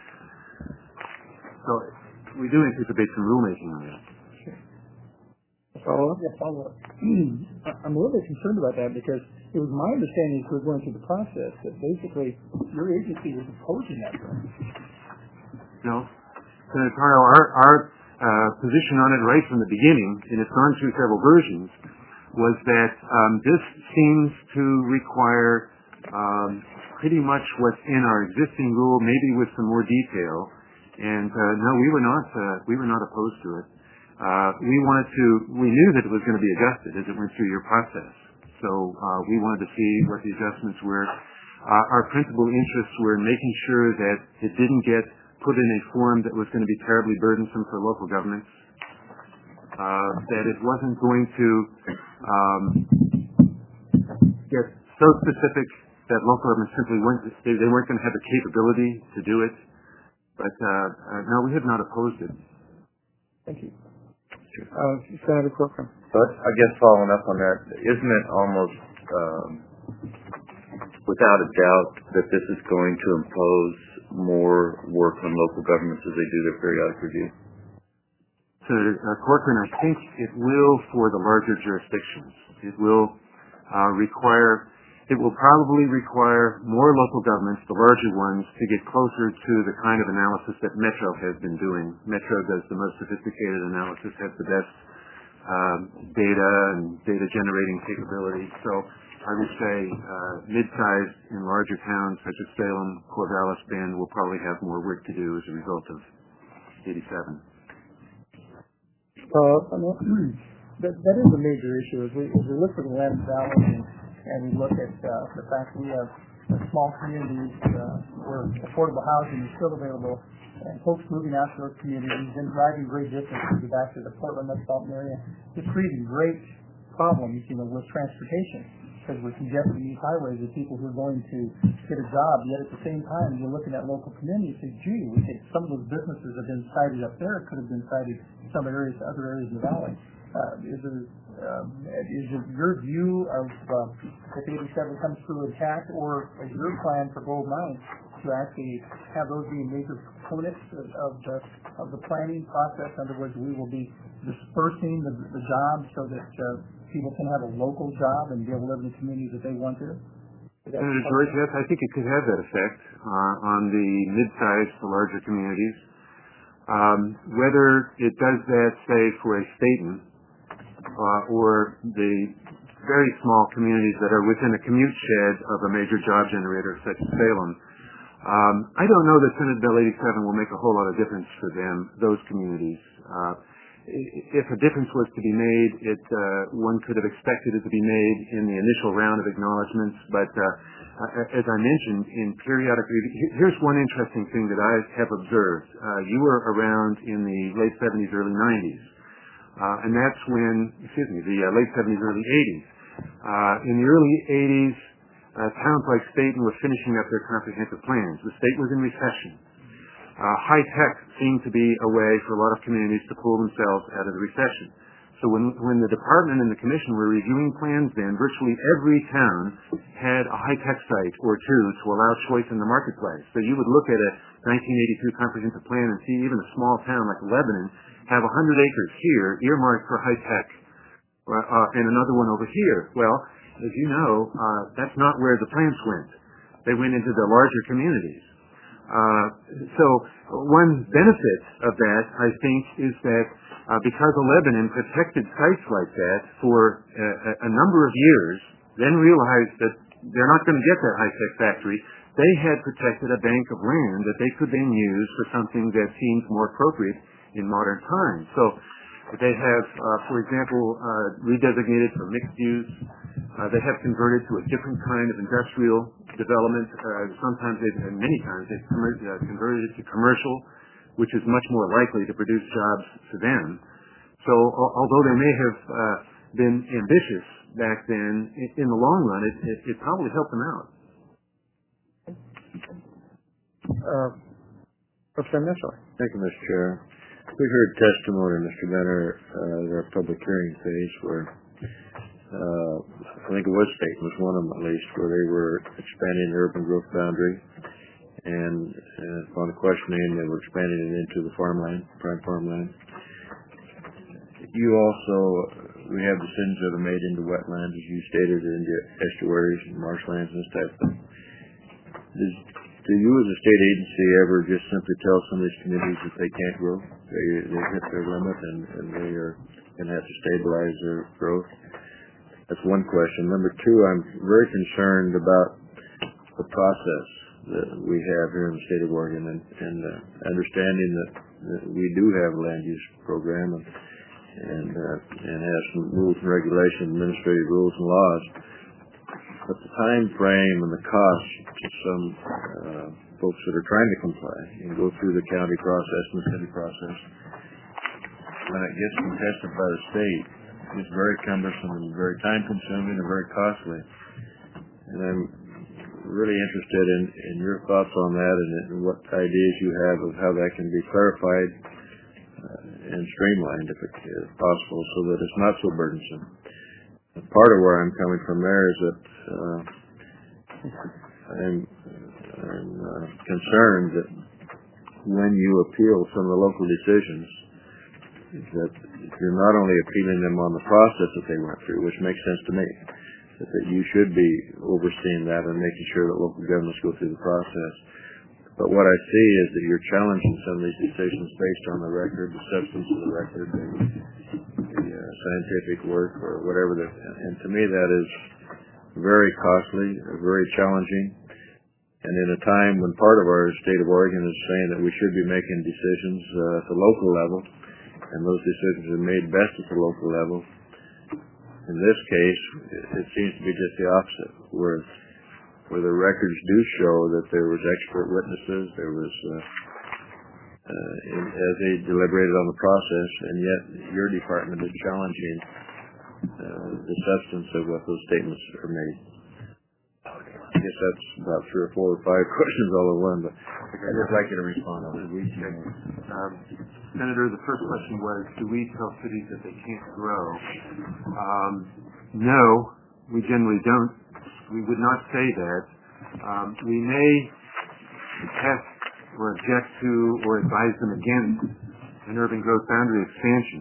Speaker 5: So we do anticipate some rulemaking on that.
Speaker 8: Follow-up? Yeah, follow-up. I'm a little bit concerned about that because it was my understanding as we were going through the process that basically your agency was opposing that.
Speaker 5: No. Senator Carl, our position on it right from the beginning, and it's gone through several versions, was that this seems to require pretty much what's in our existing rule, maybe with some more detail. And no, we were not opposed to it. We knew that it was going to be adjusted as it went through your process. So we wanted to see what the adjustments were. Our principal interests were in making sure that it didn't get put in a form that was going to be terribly burdensome for local governments, that it wasn't going to get so specific that local governments simply weren't going to have the capability to do it. But no, we have not opposed it.
Speaker 8: Thank you. Senator Corcoran.
Speaker 4: But I guess following up on that, isn't it almost without a doubt that this is going to impose more work on local governments as they do their periodic review?
Speaker 5: Senator Corcoran, I think it will for the larger jurisdictions. It will probably require more local governments, the larger ones, to get closer to the kind of analysis that Metro has been doing. Metro does the most sophisticated analysis, has the best data and data generating capability. So I would say mid-sized and larger towns such as Salem, Corvallis, Bend will probably have more work to do as a result of 87.
Speaker 8: That is a major issue. As we look at the Land Valley and we look at the fact that we have small communities where affordable housing is still available, and folks moving out to those communities and driving great distances to get back to the Portland metropolitan area, it's creating great problems, with transportation. because we're congesting these highways with people who are going to get a job. Yet at the same time, you're looking at local communities and say, gee, we think some of those businesses have been sited up there, could have been sited in some areas, other areas in the valley. Is it your view of if 87 comes through intact, or is your plan for Gold Mine to actually have those be major components of the planning process under which we will be dispersing the jobs so that people can have a local job and be able to live in the communities that they want to?
Speaker 5: Senator George, yes, I think it could have that effect on the mid-sized to larger communities. Whether it does that, say, for a Staten or the very small communities that are within a commute shed of a major job generator such as Salem, I don't know that Senate Bill 87 will make a whole lot of difference for them, those communities. If a difference was to be made, one could have expected it to be made in the initial round of acknowledgments, but as I mentioned, in periodic review, here's one interesting thing that I have observed. You were around in the late 70s, early 90s, and that's when, the late 70s, early 80s. In the early 80s, towns like Staten were finishing up their comprehensive plans. The state was in recession. High tech seemed to be a way for a lot of communities to pull themselves out of the recession. So when the department and the commission were reviewing plans then, virtually every town had a high tech site or two to allow choice in the marketplace. So you would look at a 1982 comprehensive plan and see even a small town like Lebanon have 100 acres here earmarked for high tech and another one over here. Well, as you know, that's not where the plans went. They went into the larger communities. So one benefit of that, I think, is that because Lebanon protected sites like that for a number of years, then realized that they're not going to get that high-tech factory, they had protected a bank of land that they could then use for something that seems more appropriate in modern times. So they have, for example, redesignated for mixed use. They have converted to a different kind of industrial development. Many times they've converted it to commercial, which is much more likely to produce jobs for them. So although they may have been ambitious back then, in the long run, it probably helped them out.
Speaker 2: Representative Mitchell.
Speaker 6: Thank you, Mr. Chair. We heard testimony, Mr. Benner, at our public hearing phase where I think it was Staten was one of them at least, where they were expanding the urban growth boundary, and upon the questioning, they were expanding it into the farmland, prime farmland. We have decisions that are made into wetlands, as you stated, into estuaries and marshlands and this type of thing. Do you as a state agency ever just simply tell some of these communities that they can't grow? They hit their limit and they are going to have to stabilize their growth? That's one question. Number two, I'm very concerned about the process that we have here in the state of Oregon and understanding that we do have a land use program and have some rules and regulations, administrative rules and laws. But the time frame and the cost to some folks that are trying to comply and go through the county process and the city process, when it gets contested by the state, it's very cumbersome and very time-consuming and very costly. And I'm really interested in your thoughts on that and what ideas you have of how that can be clarified and streamlined, if possible, so that it's not so burdensome. Part of where I'm coming from there is that I'm concerned that when you appeal some of the local decisions, that you're not only appealing them on the process that they went through, which makes sense to me, that you should be overseeing that and making sure that local governments go through the process. But what I see is that you're challenging some of these decisions based on the record, the substance of the record, the scientific work, or whatever. And to me, that is very costly, very challenging. And in a time when part of our state of Oregon is saying that we should be making decisions at the local level, and those decisions are made best at the local level. In this case, it seems to be just the opposite, where the records do show that there was expert witnesses, there was, as they deliberated on the process, and yet your department is challenging the substance of what those statements are made. I guess that's about 3 or 4 or 5 questions all in one, but I'd just like you to respond on it.
Speaker 5: Senator, the first question was, do we tell cities that they can't grow? No, we generally don't. We would not say that. We may test or object to or advise them against an urban growth boundary expansion,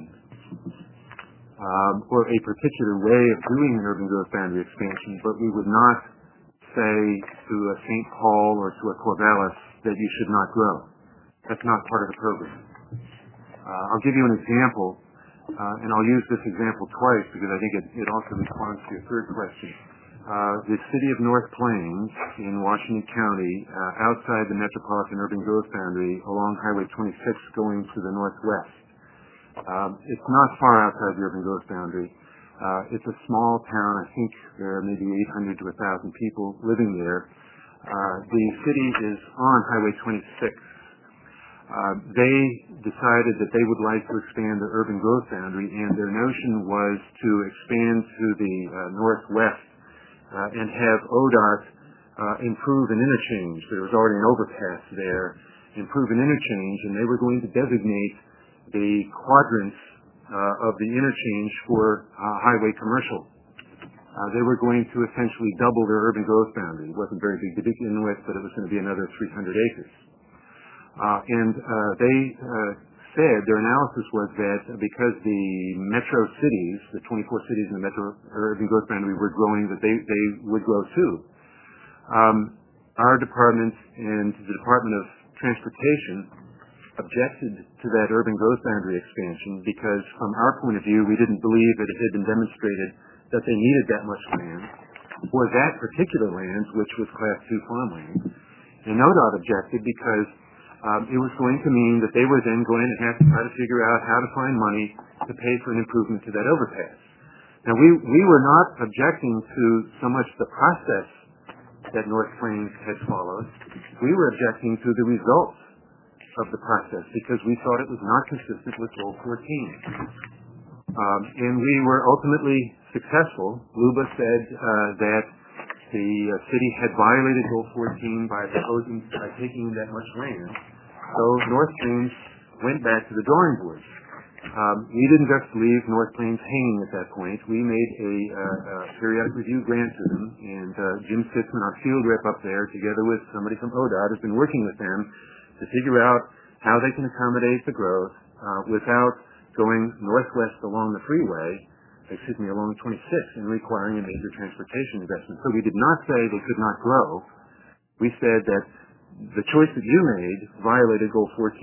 Speaker 5: or a particular way of doing an urban growth boundary expansion, but we would not say to a St. Paul or to a Corvallis that you should not grow. That's not part of the program. I'll give you an example, and I'll use this example twice because I think it also responds to your third question. The city of North Plains in Washington County, outside the metropolitan urban growth boundary along Highway 26 going to the northwest. It's not far outside the urban growth boundary. It's a small town. I think there are maybe 800 to 1,000 people living there. The city is on Highway 26. They decided that they would like to expand the urban growth boundary, and their notion was to expand to the northwest and have ODOT improve an interchange. There was already an overpass there. Improve an interchange, and they were going to designate the quadrants of the interchange for highway commercial. They were going to essentially double their urban growth boundary. It wasn't very big to begin with, but it was going to be another 300 acres. And they said, their analysis was that because the metro cities, the 24 cities in the metro urban growth boundary were growing, that they would grow too. Our department and the Department of Transportation objected to that urban growth boundary expansion because from our point of view, we didn't believe that it had been demonstrated that they needed that much land for that particular land, which was Class 2 farmland. And ODOT objected because it was going to mean that they were then going to have to try to figure out how to find money to pay for an improvement to that overpass. Now, we were not objecting to so much the process that North Plains had followed. We were objecting to the results of the process because we thought it was not consistent with Goal 14. And we were ultimately successful. LUBA said that the city had violated Goal 14 by taking that much land. So North Plains went back to the drawing board. We didn't just leave North Plains hanging at that point. We made a periodic review grant to them, and Jim Sitzman, our field rep up there, together with somebody from ODOT, has been working with them to figure out how they can accommodate the growth without going northwest along the freeway, along 26, and requiring a major transportation investment. So we did not say they could not grow. We said that the choice that you made violated Goal 14.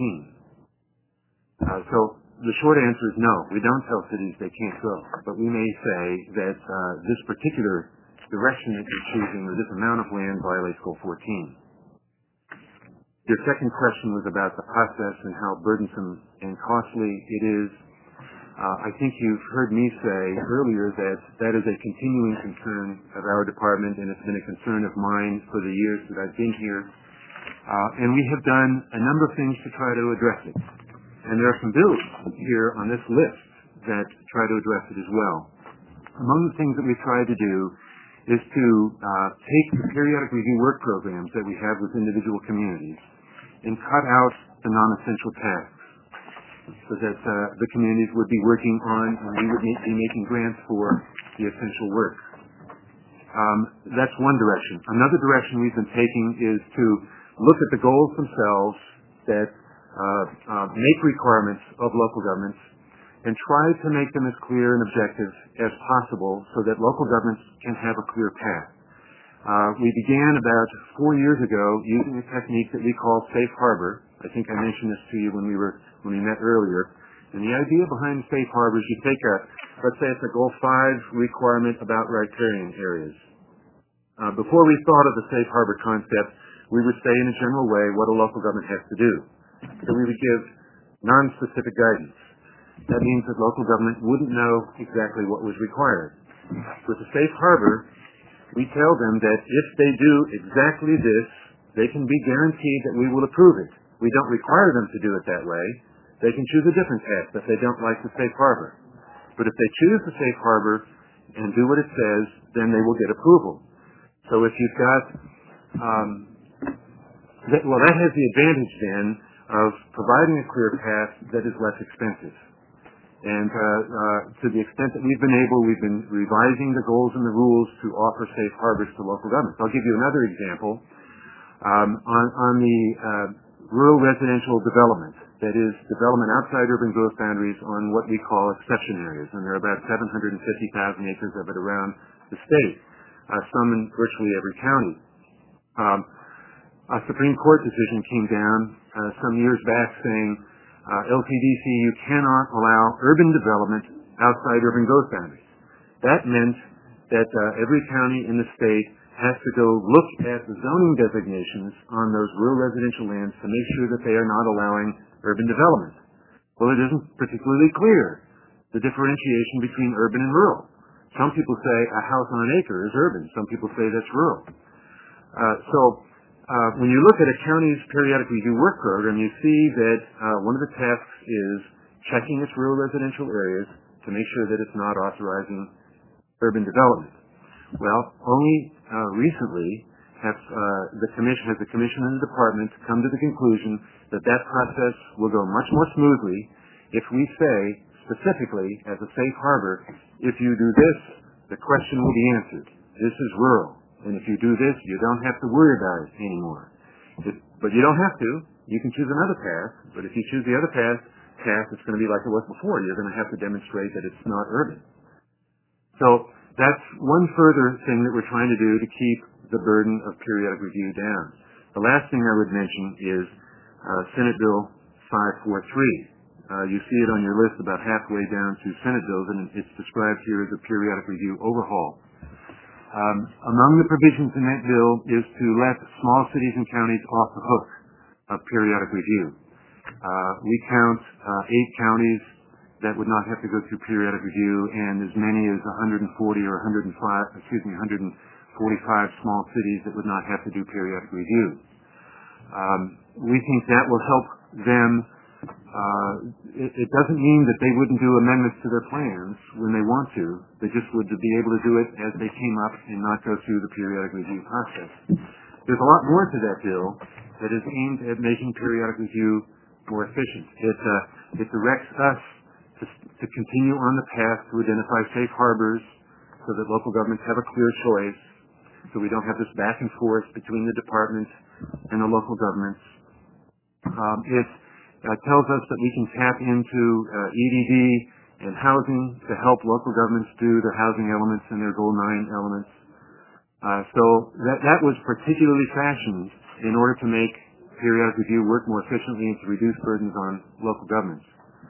Speaker 5: So the short answer is no. We don't tell cities they can't grow, but we may say that this particular direction that you're choosing or this amount of land violates Goal 14. Your second question was about the process and how burdensome and costly it is. I think you've heard me say earlier that that is a continuing concern of our department, and it's been a concern of mine for the years that I've been here. And we have done a number of things to try to address it. And there are some bills here on this list that try to address it as well. Among the things that we've tried to do is to take the periodic review work programs that we have with individual communities and cut out the non-essential tasks so that the communities would be working on and we would be making grants for the essential work. That's one direction. Another direction we've been taking is to look at the goals themselves that make requirements of local governments and try to make them as clear and objective as possible so that local governments can have a clear path. We began about 4 years ago using a technique that we call safe harbor. I think I mentioned this to you when we met earlier. And the idea behind safe harbor is you take let's say it's a Goal 5 requirement about riparian areas. Before we thought of the safe harbor concept, we would say in a general way what a local government has to do. So we would give non-specific guidance. That means that local government wouldn't know exactly what was required. With the safe harbor, we tell them that if they do exactly this, they can be guaranteed that we will approve it. We don't require them to do it that way. They can choose a different path if they don't like the safe harbor. But if they choose the safe harbor and do what it says, then they will get approval. So if you've got, that has the advantage then of providing a clear path that is less expensive. And to the extent that we've been revising the goals and the rules to offer safe harbors to local governments. I'll give you another example. On the rural residential development, that is development outside urban growth boundaries on what we call exception areas, and there are about 750,000 acres of it around the state, some in virtually every county. A Supreme Court decision came down some years back saying, LCDC, you cannot allow urban development outside urban growth boundaries. That meant that every county in the state has to go look at the zoning designations on those rural residential lands to make sure that they are not allowing urban development. Well, it isn't particularly clear, the differentiation between urban and rural. Some people say a house on an acre is urban. Some people say that's rural. When you look at a county's periodic review work program, you see that one of the tasks is checking its rural residential areas to make sure that it's not authorizing urban development. Well, only recently has the commission and the department come to the conclusion that that process will go much more smoothly if we say specifically as a safe harbor, if you do this, the question will be answered. This is rural. And if you do this, you don't have to worry about it anymore. But you don't have to. You can choose another path. But if you choose the other path, it's going to be like it was before. You're going to have to demonstrate that it's not urban. So that's one further thing that we're trying to do to keep the burden of periodic review down. The last thing I would mention is Senate Bill 543. You see it on your list about halfway down to Senate bills, and it's described here as a periodic review overhaul. Among the provisions in that bill is to let small cities and counties off the hook of periodic review. We count 8 counties that would not have to go through periodic review, and as many as 145 small cities that would not have to do periodic review. We think that will help them. It doesn't mean that they wouldn't do amendments to their plans when they want to. They just would be able to do it as they came up and not go through the periodic review process. There's a lot more to that bill that is aimed at making periodic review more efficient. It directs us to continue on the path to identify safe harbors so that local governments have a clear choice, so we don't have this back and forth between the departments and the local governments. It tells us that we can tap into EDD and housing to help local governments do their housing elements and their Goal 9 elements. So that was particularly fashioned in order to make periodic review work more efficiently and to reduce burdens on local governments.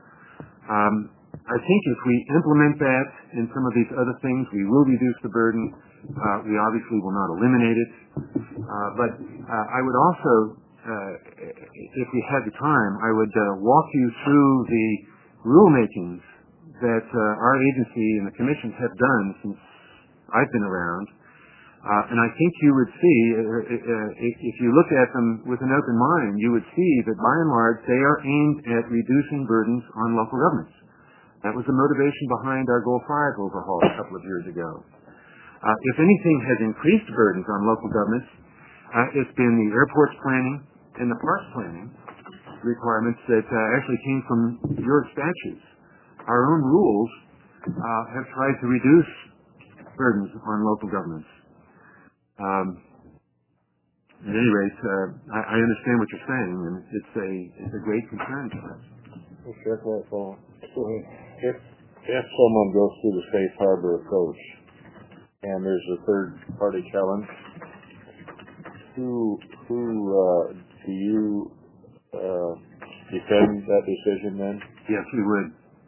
Speaker 5: I think if we implement that in some of these other things, we will reduce the burden. We obviously will not eliminate it. But I would also, if we had the time, I would walk you through the rulemakings that our agency and the commissions have done since I've been around. And I think you would see, if you look at them with an open mind, you would see that by and large they are aimed at reducing burdens on local governments. That was the motivation behind our Goal 5 overhaul a couple of years ago. If anything has increased burdens on local governments, it's been the airports planning and the parks planning requirements that actually came from your statutes. Our own rules have tried to reduce burdens on local governments. At any rate, I understand what you're saying, and it's a great concern to us.
Speaker 6: If someone goes through the safe harbor approach and there's a third-party challenge, who do you defend that decision then?
Speaker 5: Yes, we would.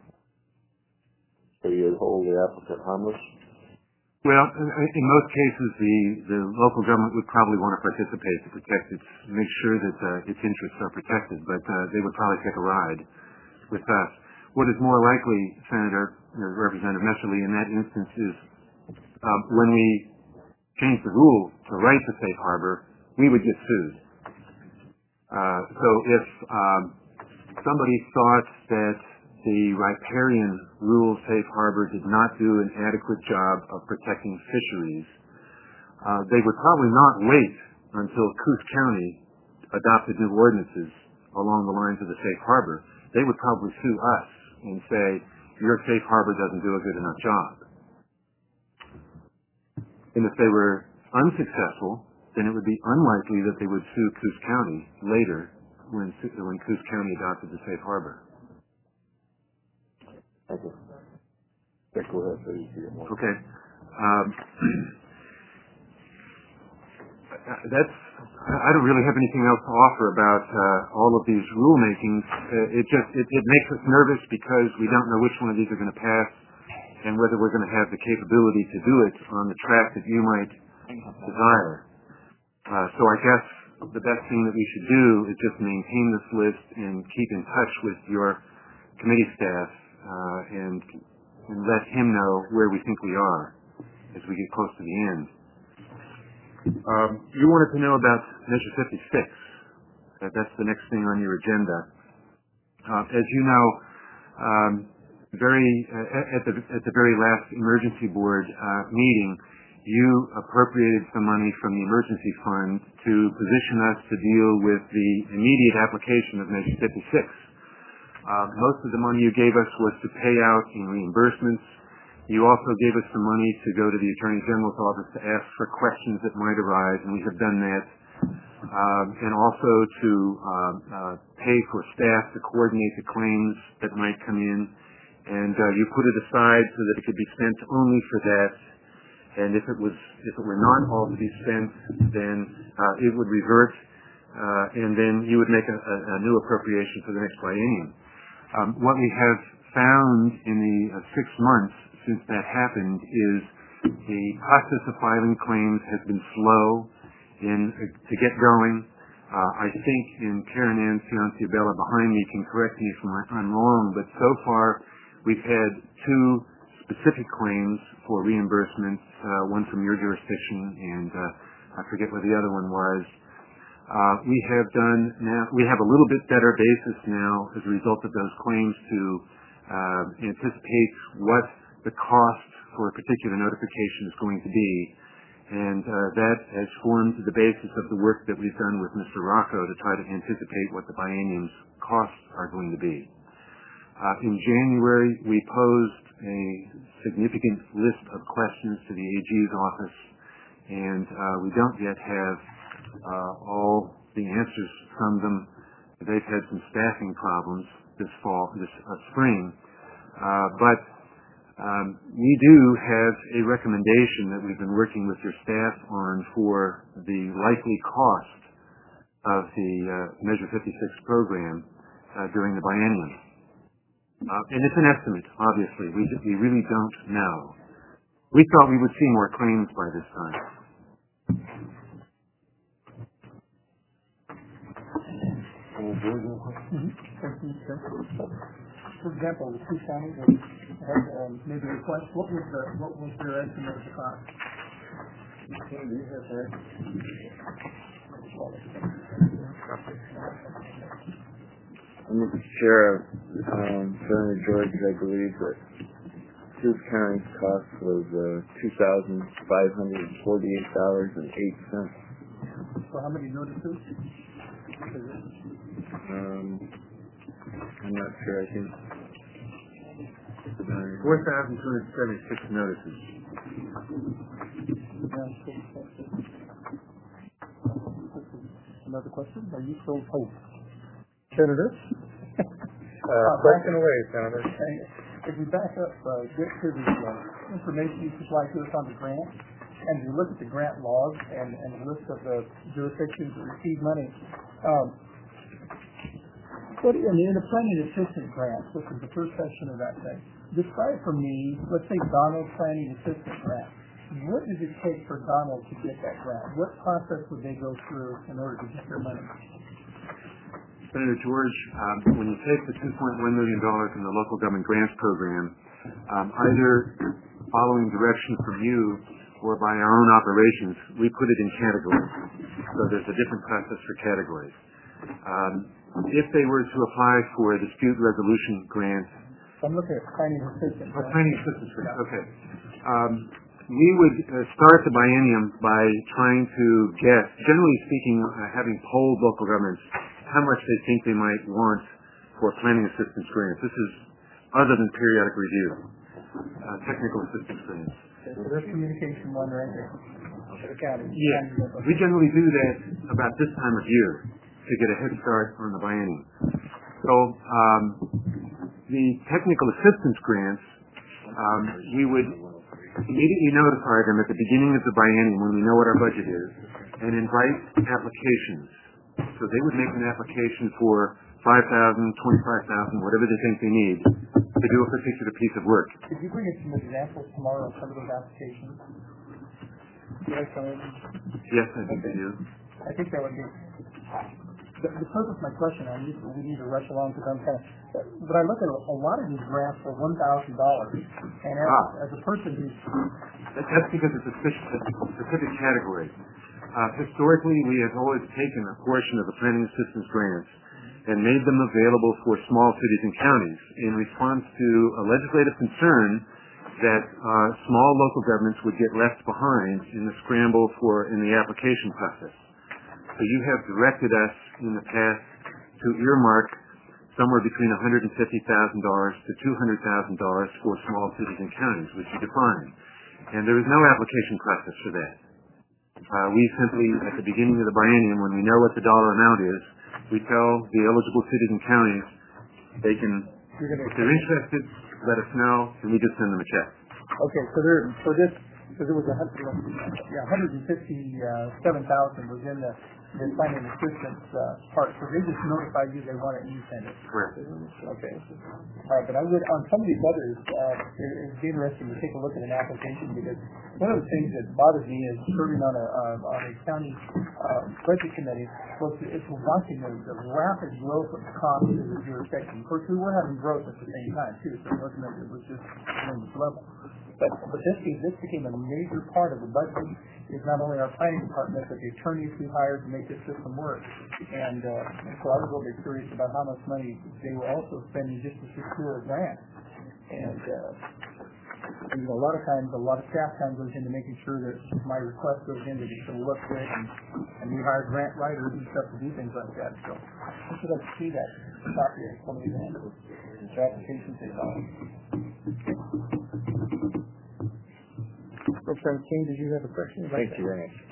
Speaker 6: So you hold the applicant harmless?
Speaker 5: Well, in most cases, the local government would probably want to participate to make sure that its interests are protected, but they would probably take a ride with us. What is more likely, Representative Messerly, in that instance is when we change the rule to write the safe harbor, we would get sued. So if somebody thought that the riparian rural safe harbor did not do an adequate job of protecting fisheries, they would probably not wait until Coos County adopted new ordinances along the lines of the safe harbor. They would probably sue us and say, your safe harbor doesn't do a good enough job. And if they were unsuccessful, then it would be unlikely that they would sue Coos County later when Coos County adopted the safe harbor.
Speaker 7: Okay. Go ahead, so you get more.
Speaker 5: Okay. I don't really have anything else to offer about all of these rulemakings. It makes us nervous because we don't know which one of these are going to pass and whether we're going to have the capability to do it on the track that you might desire. So I guess the best thing that we should do is just maintain this list and keep in touch with your committee staff and let him know where we think we are as we get close to the end. You wanted to know about Measure 56. That's the next thing on your agenda. As you know, at the very last emergency board meeting, you appropriated some money from the emergency fund to position us to deal with the immediate application of Measure 56. Most of the money you gave us was to pay out in reimbursements. You also gave us some money to go to the Attorney General's office to ask for questions that might arise, and we have done that. And also to pay for staff to coordinate the claims that might come in. And you put it aside so that it could be spent only for that. And if it were not all to be spent, then it would revert, and then you would make a new appropriation for the next biennium. What we have found in the 6 months since that happened is the process of filing claims has been slow to get going. I think, and Karen Ann Cianciabella behind me can correct me if I'm wrong, but so far we've had 2 specific claims for reimbursements, one from your jurisdiction, and I forget what the other one was. We have a little bit better basis now as a result of those claims to anticipate what the cost for a particular notification is going to be, and that has formed the basis of the work that we've done with Mr. Rocco to try to anticipate what the biennium's costs are going to be. In January, we posed a significant list of questions to the AG's office, and we don't yet have all the answers from them. They've had some staffing problems this spring, but we do have a recommendation that we've been working with your staff on for the likely cost of the Measure 56 program during the biennium. And it's an estimate, obviously. We really don't know. We thought we would see more claims by this time.
Speaker 8: For example, the 2 counties that had maybe request, what was their estimate of the cost?
Speaker 4: Mr. Chair, Senator George, I believe that Coos County's cost was $2,548.08.
Speaker 8: For how many notices?
Speaker 4: I'm not sure. I think
Speaker 5: 4,276 notices.
Speaker 8: Another question? Are you still hope? Senator?
Speaker 3: Question away, Senator.
Speaker 8: If we back up, get to the information you supplied to us on the grant, and we look at the grant logs and the list of the jurisdictions that receive money, in the planning assistant grants, which is the first section of that thing, describe for me, let's say Donald planning assistant grant. What does it take for Donald to get that grant? What process would they go through in order to get their money?
Speaker 5: Senator George, when you take the $2.1 million in the local government grants program, either following direction from you or by our own operations, we put it in categories. So there's a different process for categories. If they were to apply for a dispute resolution grant,
Speaker 8: So I'm looking at planning assistance.
Speaker 5: Planning assistance grant, okay. We would start the biennium by trying to guess, generally speaking, having polled local governments, how much they think they might want for planning assistance grants. This is other than periodic review, technical assistance grants.
Speaker 8: So there's communication one right there. The county.
Speaker 5: Yes. We generally do that about this time of year to get a head start on the biennium. So the technical assistance grants, we would immediately notify them at the beginning of the biennium when we know what our budget is and invite applications. So they would make an application for $5,000, $25,000, whatever they think they need to do a particular piece of work.
Speaker 8: Could you bring us some examples tomorrow of some of those applications? Yes,
Speaker 5: I think they do.
Speaker 8: I think that would be the purpose of my question. We need to rush along because I'm kind of. But I look at a lot of these grants for $1,000, and as a person who's
Speaker 5: that's because it's a specific category. Historically, we have always taken a portion of the planning assistance grants and made them available for small cities and counties in response to a legislative concern that small local governments would get left behind in the scramble in the application process. So you have directed us in the past to earmark somewhere between $150,000 to $200,000 for small cities and counties, which you define. And there is no application process for that. We simply, at the beginning of the biennium, when we know what the dollar amount is, we tell the eligible cities and counties they can, if they're interested, let us know, and we just send them a check.
Speaker 8: Okay, so there was 157,000 was in the planning assistance part. So they just notified you they want it and you send it.
Speaker 5: Correct.
Speaker 8: Okay. All right, but I would on some of these others, it'd be interesting to take a look at an application because one of the things that bothers me is serving on a county budget committee was it's watching the rapid growth of costs of the jurisdiction. Of course, we were having growth at the same time too, so it wasn't that it was just on this level. But this became a major part of the budget. Is not only our planning department, but the attorneys we hired to make this system work. And so I was a little bit curious about how much money they were also spending just to secure a grant. And a lot of times, a lot of staff time goes into making sure that my request goes in that it's going to look good, and we hire grant writers and stuff to do things like that. So I should like to see that copy of some of these applications they saw. Representative King, did you have a question?
Speaker 6: Thank you very much.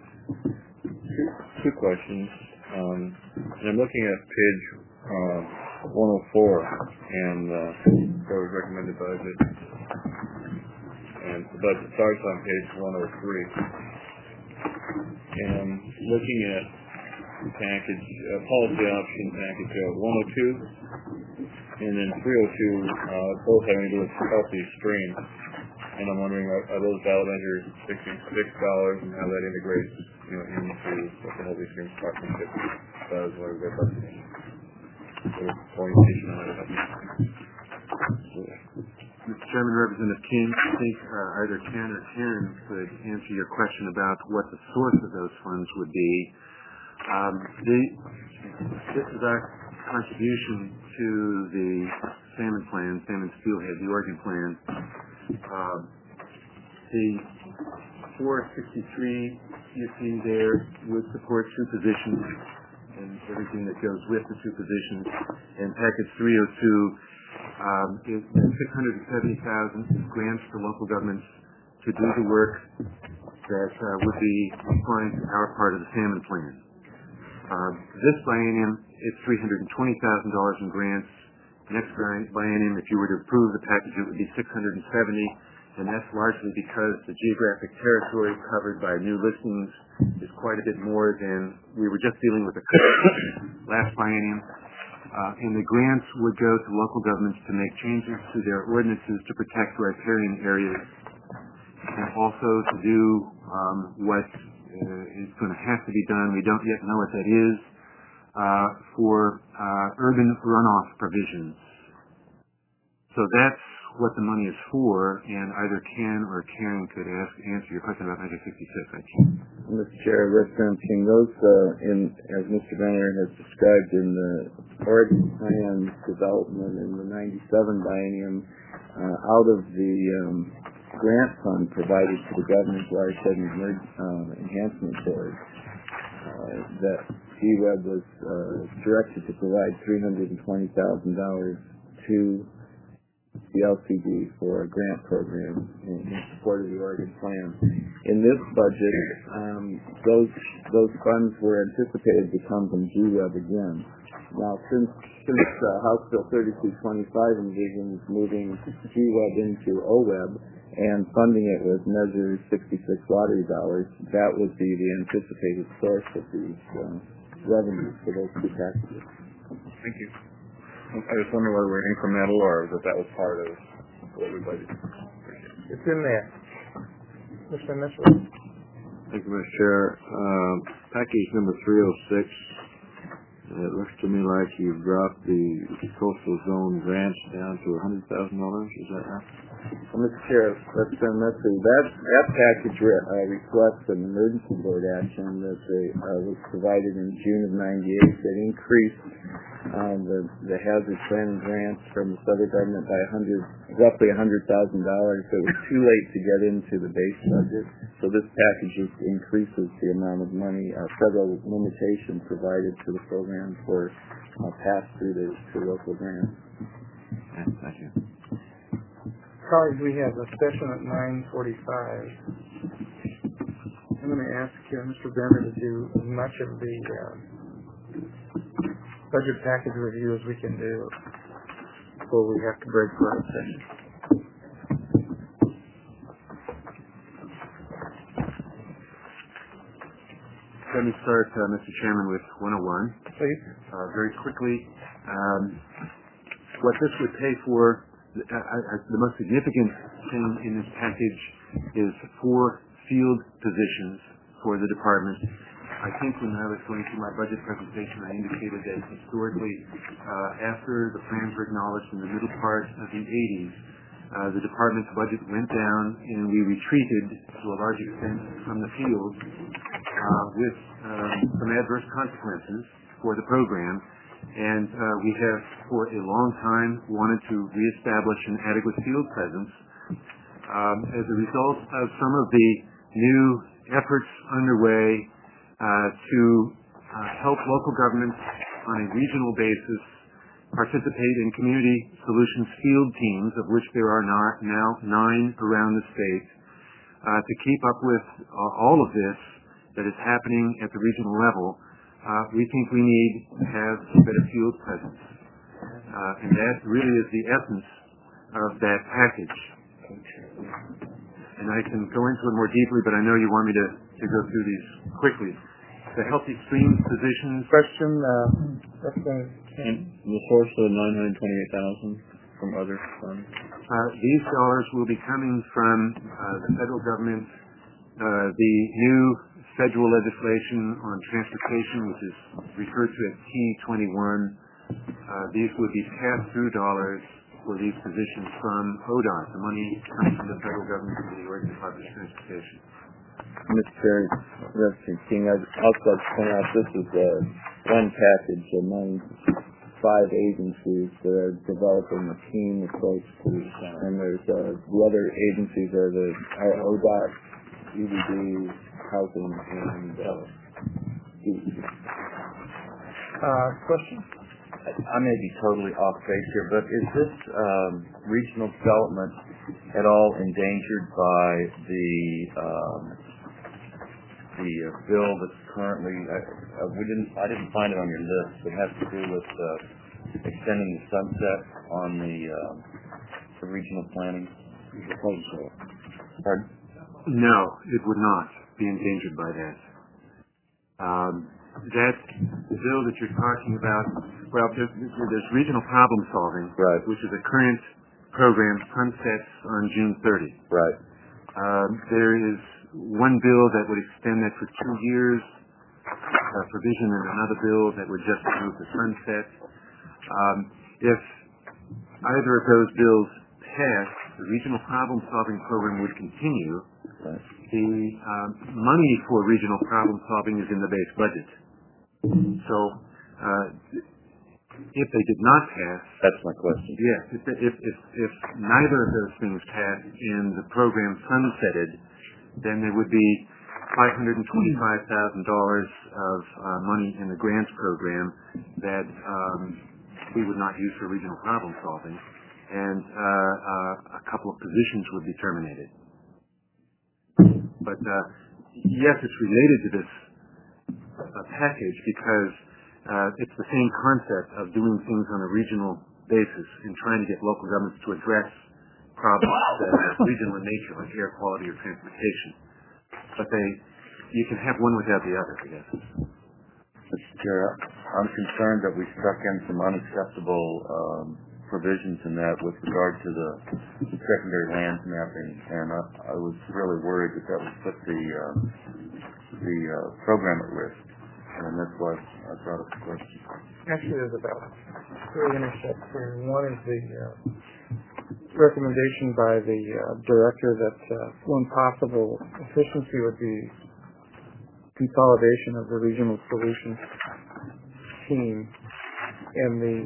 Speaker 6: Two questions. And I'm looking at page 104 and the recommended budget. And the budget starts on page 103. And looking at the package, policy option package 102 and then 302, both having to do with healthy streams. And I'm wondering, are those ballot measures $66 and how that integrates, into what the Healthy Streams Partnership does, what their budgeting, sort of orientation on it.
Speaker 5: Mr. Chairman, Representative King, I think either Ken or Karen could answer your question about what the source of those funds would be. This is our contribution to the Salmon Plan, Salmon Steelhead, the Oregon Plan. The 463 you see there would support two positions and everything that goes with the two positions. And package 302 is $670,000 grants to local governments to do the work that would be applying to our part of the Salmon Plan. This biennium is $320,000 in grants. Next biennium, if you were to approve the package, it would be $670,000, and that's largely because the geographic territory covered by new listings is quite a bit more than we were just dealing with the last biennium. And the grants would go to local governments to make changes to their ordinances to protect riparian areas, and also to do what is going to have to be done. We don't yet know what that is. For urban runoff provisions. So that's what the money is for, and either Ken or Karen could answer your question about Measure 66.
Speaker 4: Mr. Chair, referencing those, as Mr. Benner has described in the Oregon Plan development in the 97 biennium, out of the grant fund provided to the Governor's Watershed Enhancement Board, that GWEB was directed to provide $320,000 to the LCD for a grant program in support of the Oregon Plan. In this budget, those funds were anticipated to come from GWEB again. Now, since House Bill 3225 envisions moving GWEB into OWEB and funding it with Measure 66 lottery dollars, that would be the anticipated source of these revenues for those two packages.
Speaker 6: Thank you. I just wonder whether we're incremental or that was part of what we budgeted.
Speaker 3: It's in there. Mr. Mitchell.
Speaker 6: Thank you, Mr. Chair. Package number 306. It looks to me like you've dropped the coastal zone grants down to $100,000. Is that right?
Speaker 4: Mr. Chair, that package reflects an emergency board action that was provided in June of '98 that increased the hazard planning grants from the federal government by roughly $100,000. So it was too late to get into the base budget. So this package increases the amount of money, federal limitation provided to the program for pass-through to local grants.
Speaker 6: Thank you.
Speaker 3: Colleagues, we have a session at 9:45. I'm going to ask Mr. Benner to do as much of the budget package review as we can do before we have to break for our session.
Speaker 5: Let me start, Mr. Chairman, with 101.
Speaker 3: Please.
Speaker 5: Very quickly, what this would pay for, the most significant thing in this package is 4 field positions for the department. I think when I was going through my budget presentation, I indicated that historically, after the plans were acknowledged in the middle part of the 80s, the department's budget went down and we retreated to a large extent from the field with some adverse consequences for the program. And we have, for a long time, wanted to reestablish an adequate field presence. As a result of some of the new efforts underway to help local governments on a regional basis participate in community solutions field teams, of which there are now 9 around the state, to keep up with all of this that is happening at the regional level, we think we need to have a better field presence. And that really is the essence of that package. And I can go into it more deeply, but I know you want me to go through these quickly. The Healthy Streams positions.
Speaker 3: Question.
Speaker 4: And the source of the $928,000 from other funds?
Speaker 5: These dollars will be coming from the federal government, the new federal legislation on transportation, which is referred to as T21. These would be pass-through dollars for these positions from ODOT, the money coming from the federal government to the Oregon Department of Transportation.
Speaker 4: Mr. Chair, Representative King, I'd also like to point out this is one package among 5 agencies that are developing a team approach to this. And there's the other agencies are ODOT, EDD, Housing, and EDD.
Speaker 3: Question?
Speaker 1: I may be totally off base here, but is this regional development at all endangered by the bill that's currently? I didn't find it on your list. It has to do with extending the sunset on the regional planning proposal. Pardon?
Speaker 5: No, it would not be endangered by that. That bill that you're talking about, well, there's regional problem solving,
Speaker 4: right,
Speaker 5: which is a current program, sunsets on June 30.
Speaker 4: Right.
Speaker 5: There is one bill that would extend that for 2 years, a provision in another bill that would just move the sunset. If either of those bills passed, the regional problem solving program would continue.
Speaker 4: Right.
Speaker 5: the money for regional problem solving is in the base budget. So if they did not pass,
Speaker 1: That's my question.
Speaker 5: yes, if neither of those things passed and the program sunsetted, then there would be $525,000 of money in the grants program that we would not use for regional problem solving, and a couple of positions would be terminated. But yes, it's related to this package because it's the same concept of doing things on a regional basis and trying to get local governments to address problems that are regional in nature, like air quality or transportation. But you can have one without the other, I guess.
Speaker 1: Mr. Chair, I'm concerned that we struck in some unacceptable provisions in that with regard to the secondary land mapping, and I was really worried that would put the program at risk, and that's why I brought up the question.
Speaker 3: Actually, there's about three intersects here. One is the recommendation by the director that one possible efficiency would be consolidation of the regional solutions team and the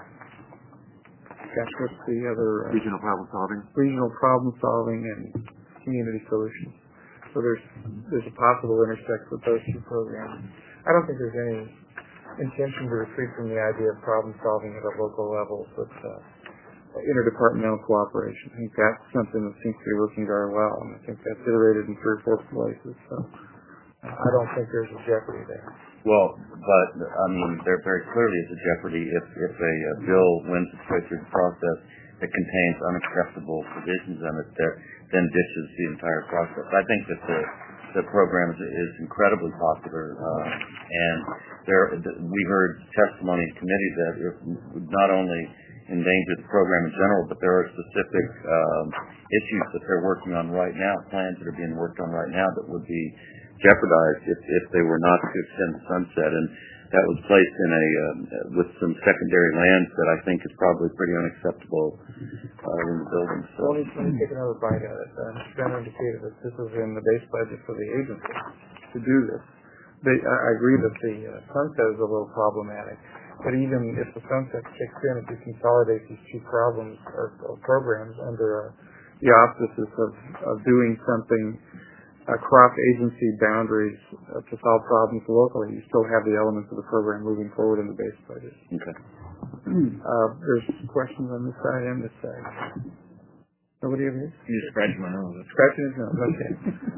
Speaker 3: what's the other
Speaker 5: Regional problem solving?
Speaker 3: Regional problem solving and community solutions. So there's a possible intersect with those two programs. I don't think there's any intention to retreat from the idea of problem solving at a local level with interdepartmental cooperation. I think that's something that seems to be working very well, and I think that's iterated in 3 or 4 places. So I don't think there's a jeopardy there.
Speaker 1: Well, but I mean, there very clearly is a jeopardy if a bill wins its way through the process that contains unacceptable provisions in it that then ditches the entire process. I think that the program is incredibly popular, and we heard testimony in committee that it would not only endanger the program in general, but there are specific issues that they're working on right now, plans that are being worked on right now that would be jeopardized if they were not to extend the sunset, and that was placed in with some secondary lands that I think is probably pretty unacceptable in the building. So
Speaker 3: let me take another bite at it. Mr. Benner indicated that this is in the base budget for the agency to do this. I agree that the sunset is a little problematic, but even if the sunset kicks in, if you consolidate these two problems or programs under the auspices of doing something across agency boundaries to solve problems locally, you still have the elements of the program moving forward in the base budget.
Speaker 1: Okay.
Speaker 3: There's questions on this side and this side. Nobody over here?
Speaker 6: You scratch my nose.
Speaker 3: Scratching his nose, okay.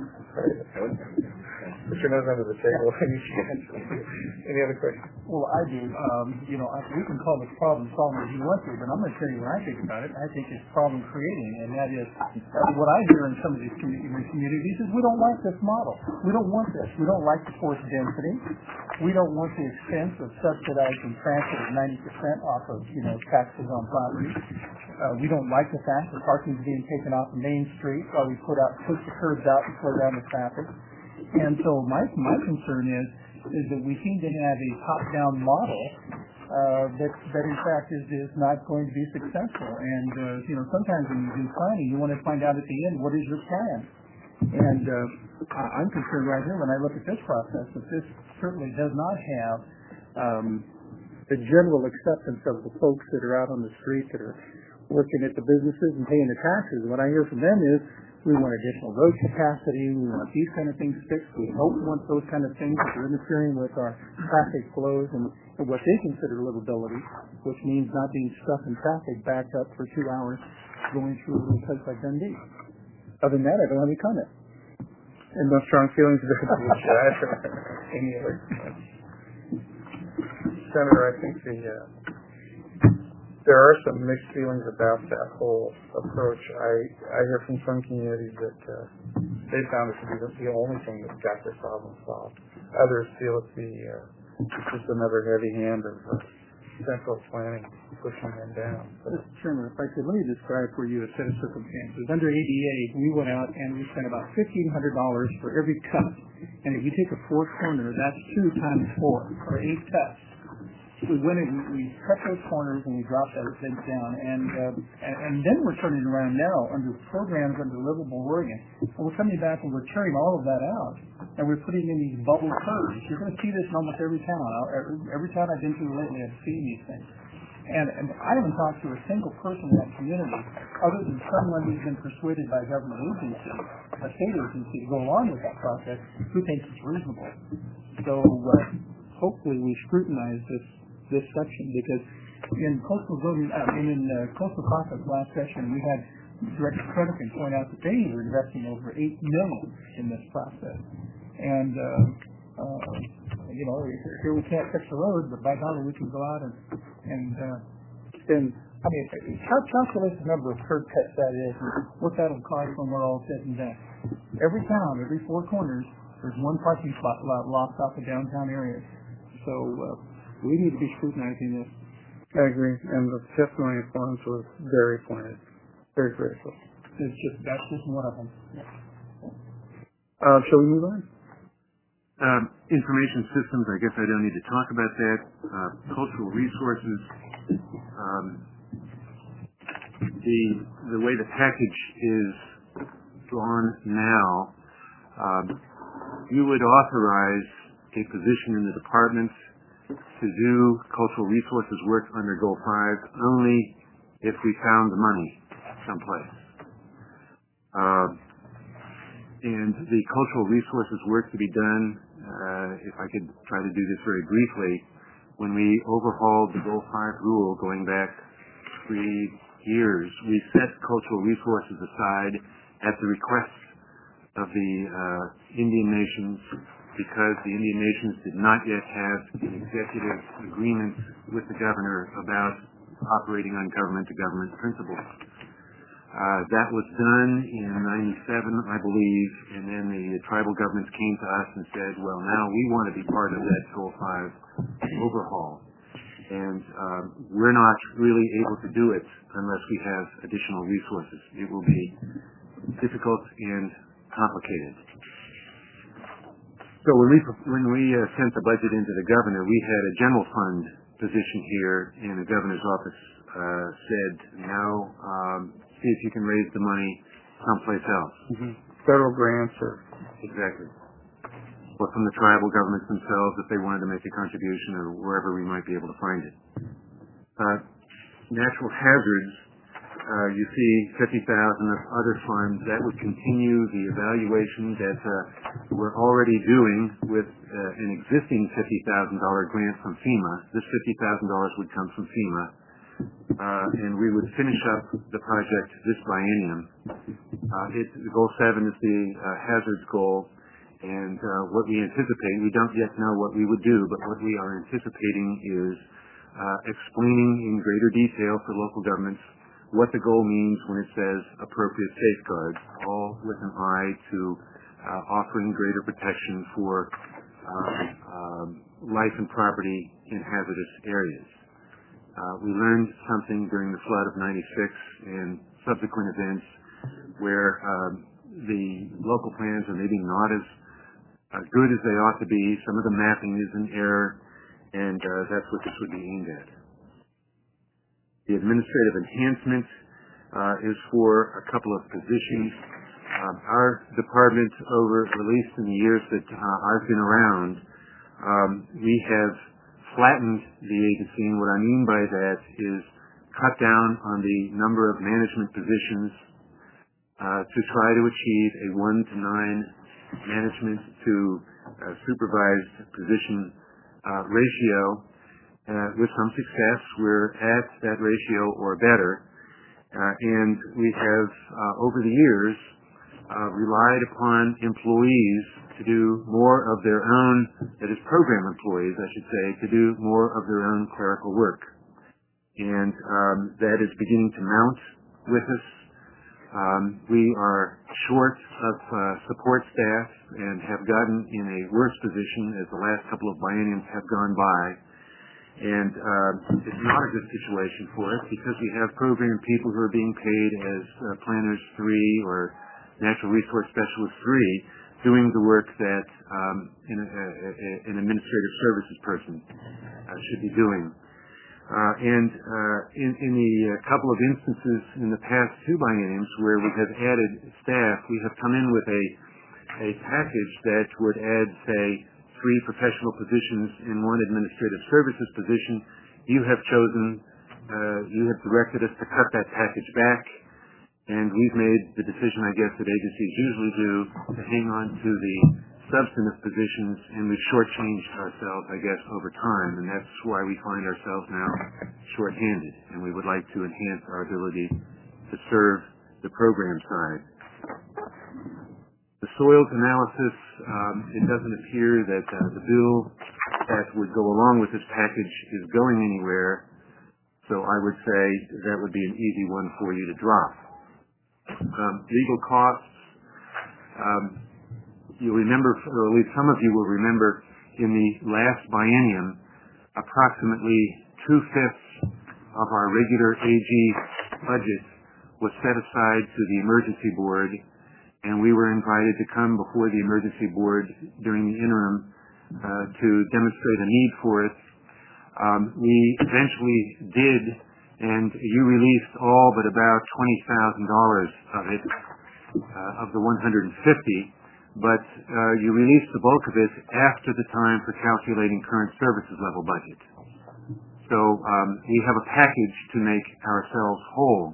Speaker 3: Put your nose under the table. Any other questions?
Speaker 8: Well, I do. We can call this problem solving as you want to, but I'm going to tell you what I think about it. I think it's problem creating, and that is what I hear in some of these communities is we don't like this model. We don't want this. We don't like the forced density. We don't want the expense of subsidizing transit of 90% off of taxes on property. We don't like the fact that parking is being taken off the Main Street while we push the curbs out and slow down the traffic. And so my concern is that we seem to have a top-down model that in fact is not going to be successful. And sometimes when you do planning, you want to find out at the end what is your plan. And I'm concerned right here when I look at this process that this certainly does not have the general acceptance of the folks that are out on the street that are working at the businesses and paying the taxes. What I hear from them is we want additional road capacity, we want these kind of things fixed, we don't want those kind of things that are interfering with our traffic flows and what they consider livability, which means not being stuck in traffic backed up for 2 hours going through a place like Dundee. Other than that, I don't have any comment.
Speaker 3: And no strong feelings about the any other comments? Senator, I think there are some mixed feelings about that whole approach. I hear from some communities that they found it to be the only thing that got their problem solved. Others feel it's just another heavy hand of central planning pushing them down.
Speaker 8: Mr. Chairman, if I could, let me describe for you a set of circumstances. Under ADA, we went out and we spent about $1,500 for every cut. And if you take a 4 corner, that's 2 times 4, or 8 cuts. we went in, we cut those corners and we dropped those things down, and then we're turning around now under programs under Livable Oregon, and we're coming back and we're tearing all of that out, and we're putting in these bubble curves. You're going to see this in almost every town. Every town I've been to lately, I've seen these things. And I haven't talked to a single person in that community, other than someone who's been persuaded by a government agency, a state agency, to go along with that process, who thinks it's reasonable. So hopefully we scrutinize this section, because in coastal zoning, coastal process last session, we had Director Credican point out that they were investing over $8 million in this process. And here we can't fix the road, but by golly, we can go out and calculate the number of curb cuts that is, and what that'll cost when we're all said and done. Every town, every four corners, there's one parking spot locked off the downtown areas. So we need to be scrutinizing this.
Speaker 3: I agree, and the testimony forms was very pointed, very grateful.
Speaker 8: That's just one of them.
Speaker 3: Shall we move on?
Speaker 5: Information systems, I guess I don't need to talk about that. Cultural resources, the way the package is drawn now, you would authorize a position in the departments to do cultural resources work under Goal 5 only if we found the money someplace. And the cultural resources work to be done, if I could try to do this very briefly, when we overhauled the Goal 5 rule going back 3 years, we set cultural resources aside at the request of the Indian nations, because the Indian nations did not yet have an executive agreement with the governor about operating on government-to-government principles. That was done in 97, I believe, and then the tribal governments came to us and said, well, now we want to be part of that Goal 5 overhaul. And we're not really able to do it unless we have additional resources. It will be difficult and complicated. So when we sent the budget into the governor, we had a general fund position here, and the governor's office said, now see if you can raise the money someplace else.
Speaker 3: Mm-hmm. Federal grants or...
Speaker 5: Exactly. Or from the tribal governments themselves if they wanted to make a contribution, or wherever we might be able to find it. Natural hazards, you see 50,000 of other funds. That would continue the evaluation that we're already doing with an existing $50,000 grant from FEMA. This $50,000 would come from FEMA. And we would finish up the project this biennium. Goal 7 is the hazards goal, and what we anticipate, we don't yet know what we would do, but what we are anticipating is explaining in greater detail for local governments what the goal means when it says appropriate safeguards, all with an eye to offering greater protection for life and property in hazardous areas. We learned something during the flood of 96 and subsequent events where the local plans are maybe not as good as they ought to be. Some of the mapping is in error, and that's what this would be aimed at. The administrative enhancement is for a couple of positions. Our department, at least in the years that I've been around, we have flattened the agency, and what I mean by that is cut down on the number of management positions to try to achieve a 1-to-9 management to supervised position ratio. With some success, we're at that ratio or better, and we have over the years relied upon employees to do more of their own, that is program employees, I should say, to do more of their own clerical work. And that is beginning to mount with us. We are short of support staff and have gotten in a worse position as the last couple of bienniums have gone by. And it's not a good situation for us because we have program people who are being paid as planners 3 or natural resource specialists 3 doing the work that an administrative services person should be doing. In the couple of instances in the past 2 bienniums where we have added staff, we have come in with a package that would add, say, 3 professional positions and 1 administrative services position. You have directed us to cut that package back, and we've made the decision, I guess, that agencies usually do, to hang on to the substantive positions, and we've shortchanged ourselves, I guess, over time, and that's why we find ourselves now shorthanded, and we would like to enhance our ability to serve the program side. The soils analysis, it doesn't appear that the bill that would go along with this package is going anywhere, so I would say that would be an easy one for you to drop. Legal costs, you'll remember, or at least some of you will remember, in the last biennium, approximately 2/5 of our regular AG budget was set aside to the emergency board, and we were invited to come before the emergency board during the interim to demonstrate a need for it. We eventually did, and you released all but about $20,000 of it, of the 150, but you released the bulk of it after the time for calculating current services level budget. So we have a package to make ourselves whole.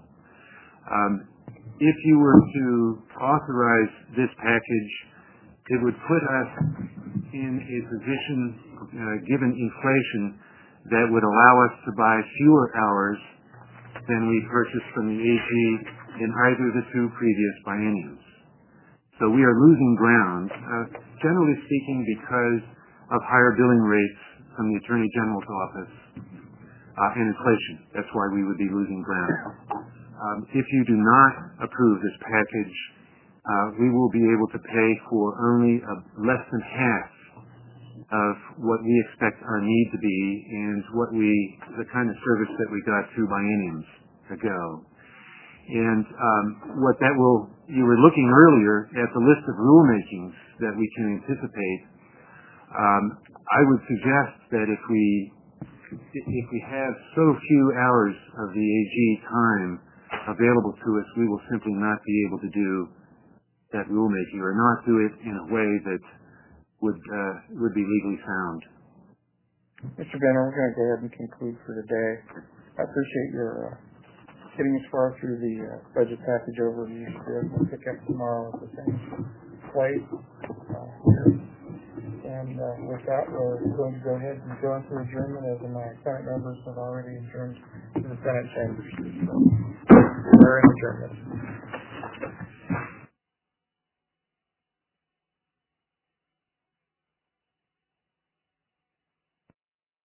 Speaker 5: If you were to authorize this package, it would put us in a position, given inflation, that would allow us to buy fewer hours than we purchased from the AG in either of the 2 previous bienniums. So we are losing ground, generally speaking, because of higher billing rates from the Attorney General's office and inflation. That's why we would be losing ground. If you do not approve this package, we will be able to pay for only less than half of what we expect our need to be and the kind of service that we got 2 bienniums ago. And what that will, you were looking earlier at the list of rulemakings that we can anticipate. I would suggest that if we have so few hours of the AG time available to us, we will simply not be able to do that rulemaking, or not do it in a way that would be legally sound.
Speaker 3: Mr. Benner, we're going to go ahead and conclude for today. I appreciate your getting as far through the budget package overview. We'll pick up tomorrow at the same place here. And with that, we're going to go ahead and go into adjournment, as my Senate members have already adjourned to the Senate chambers. So we're in adjournment.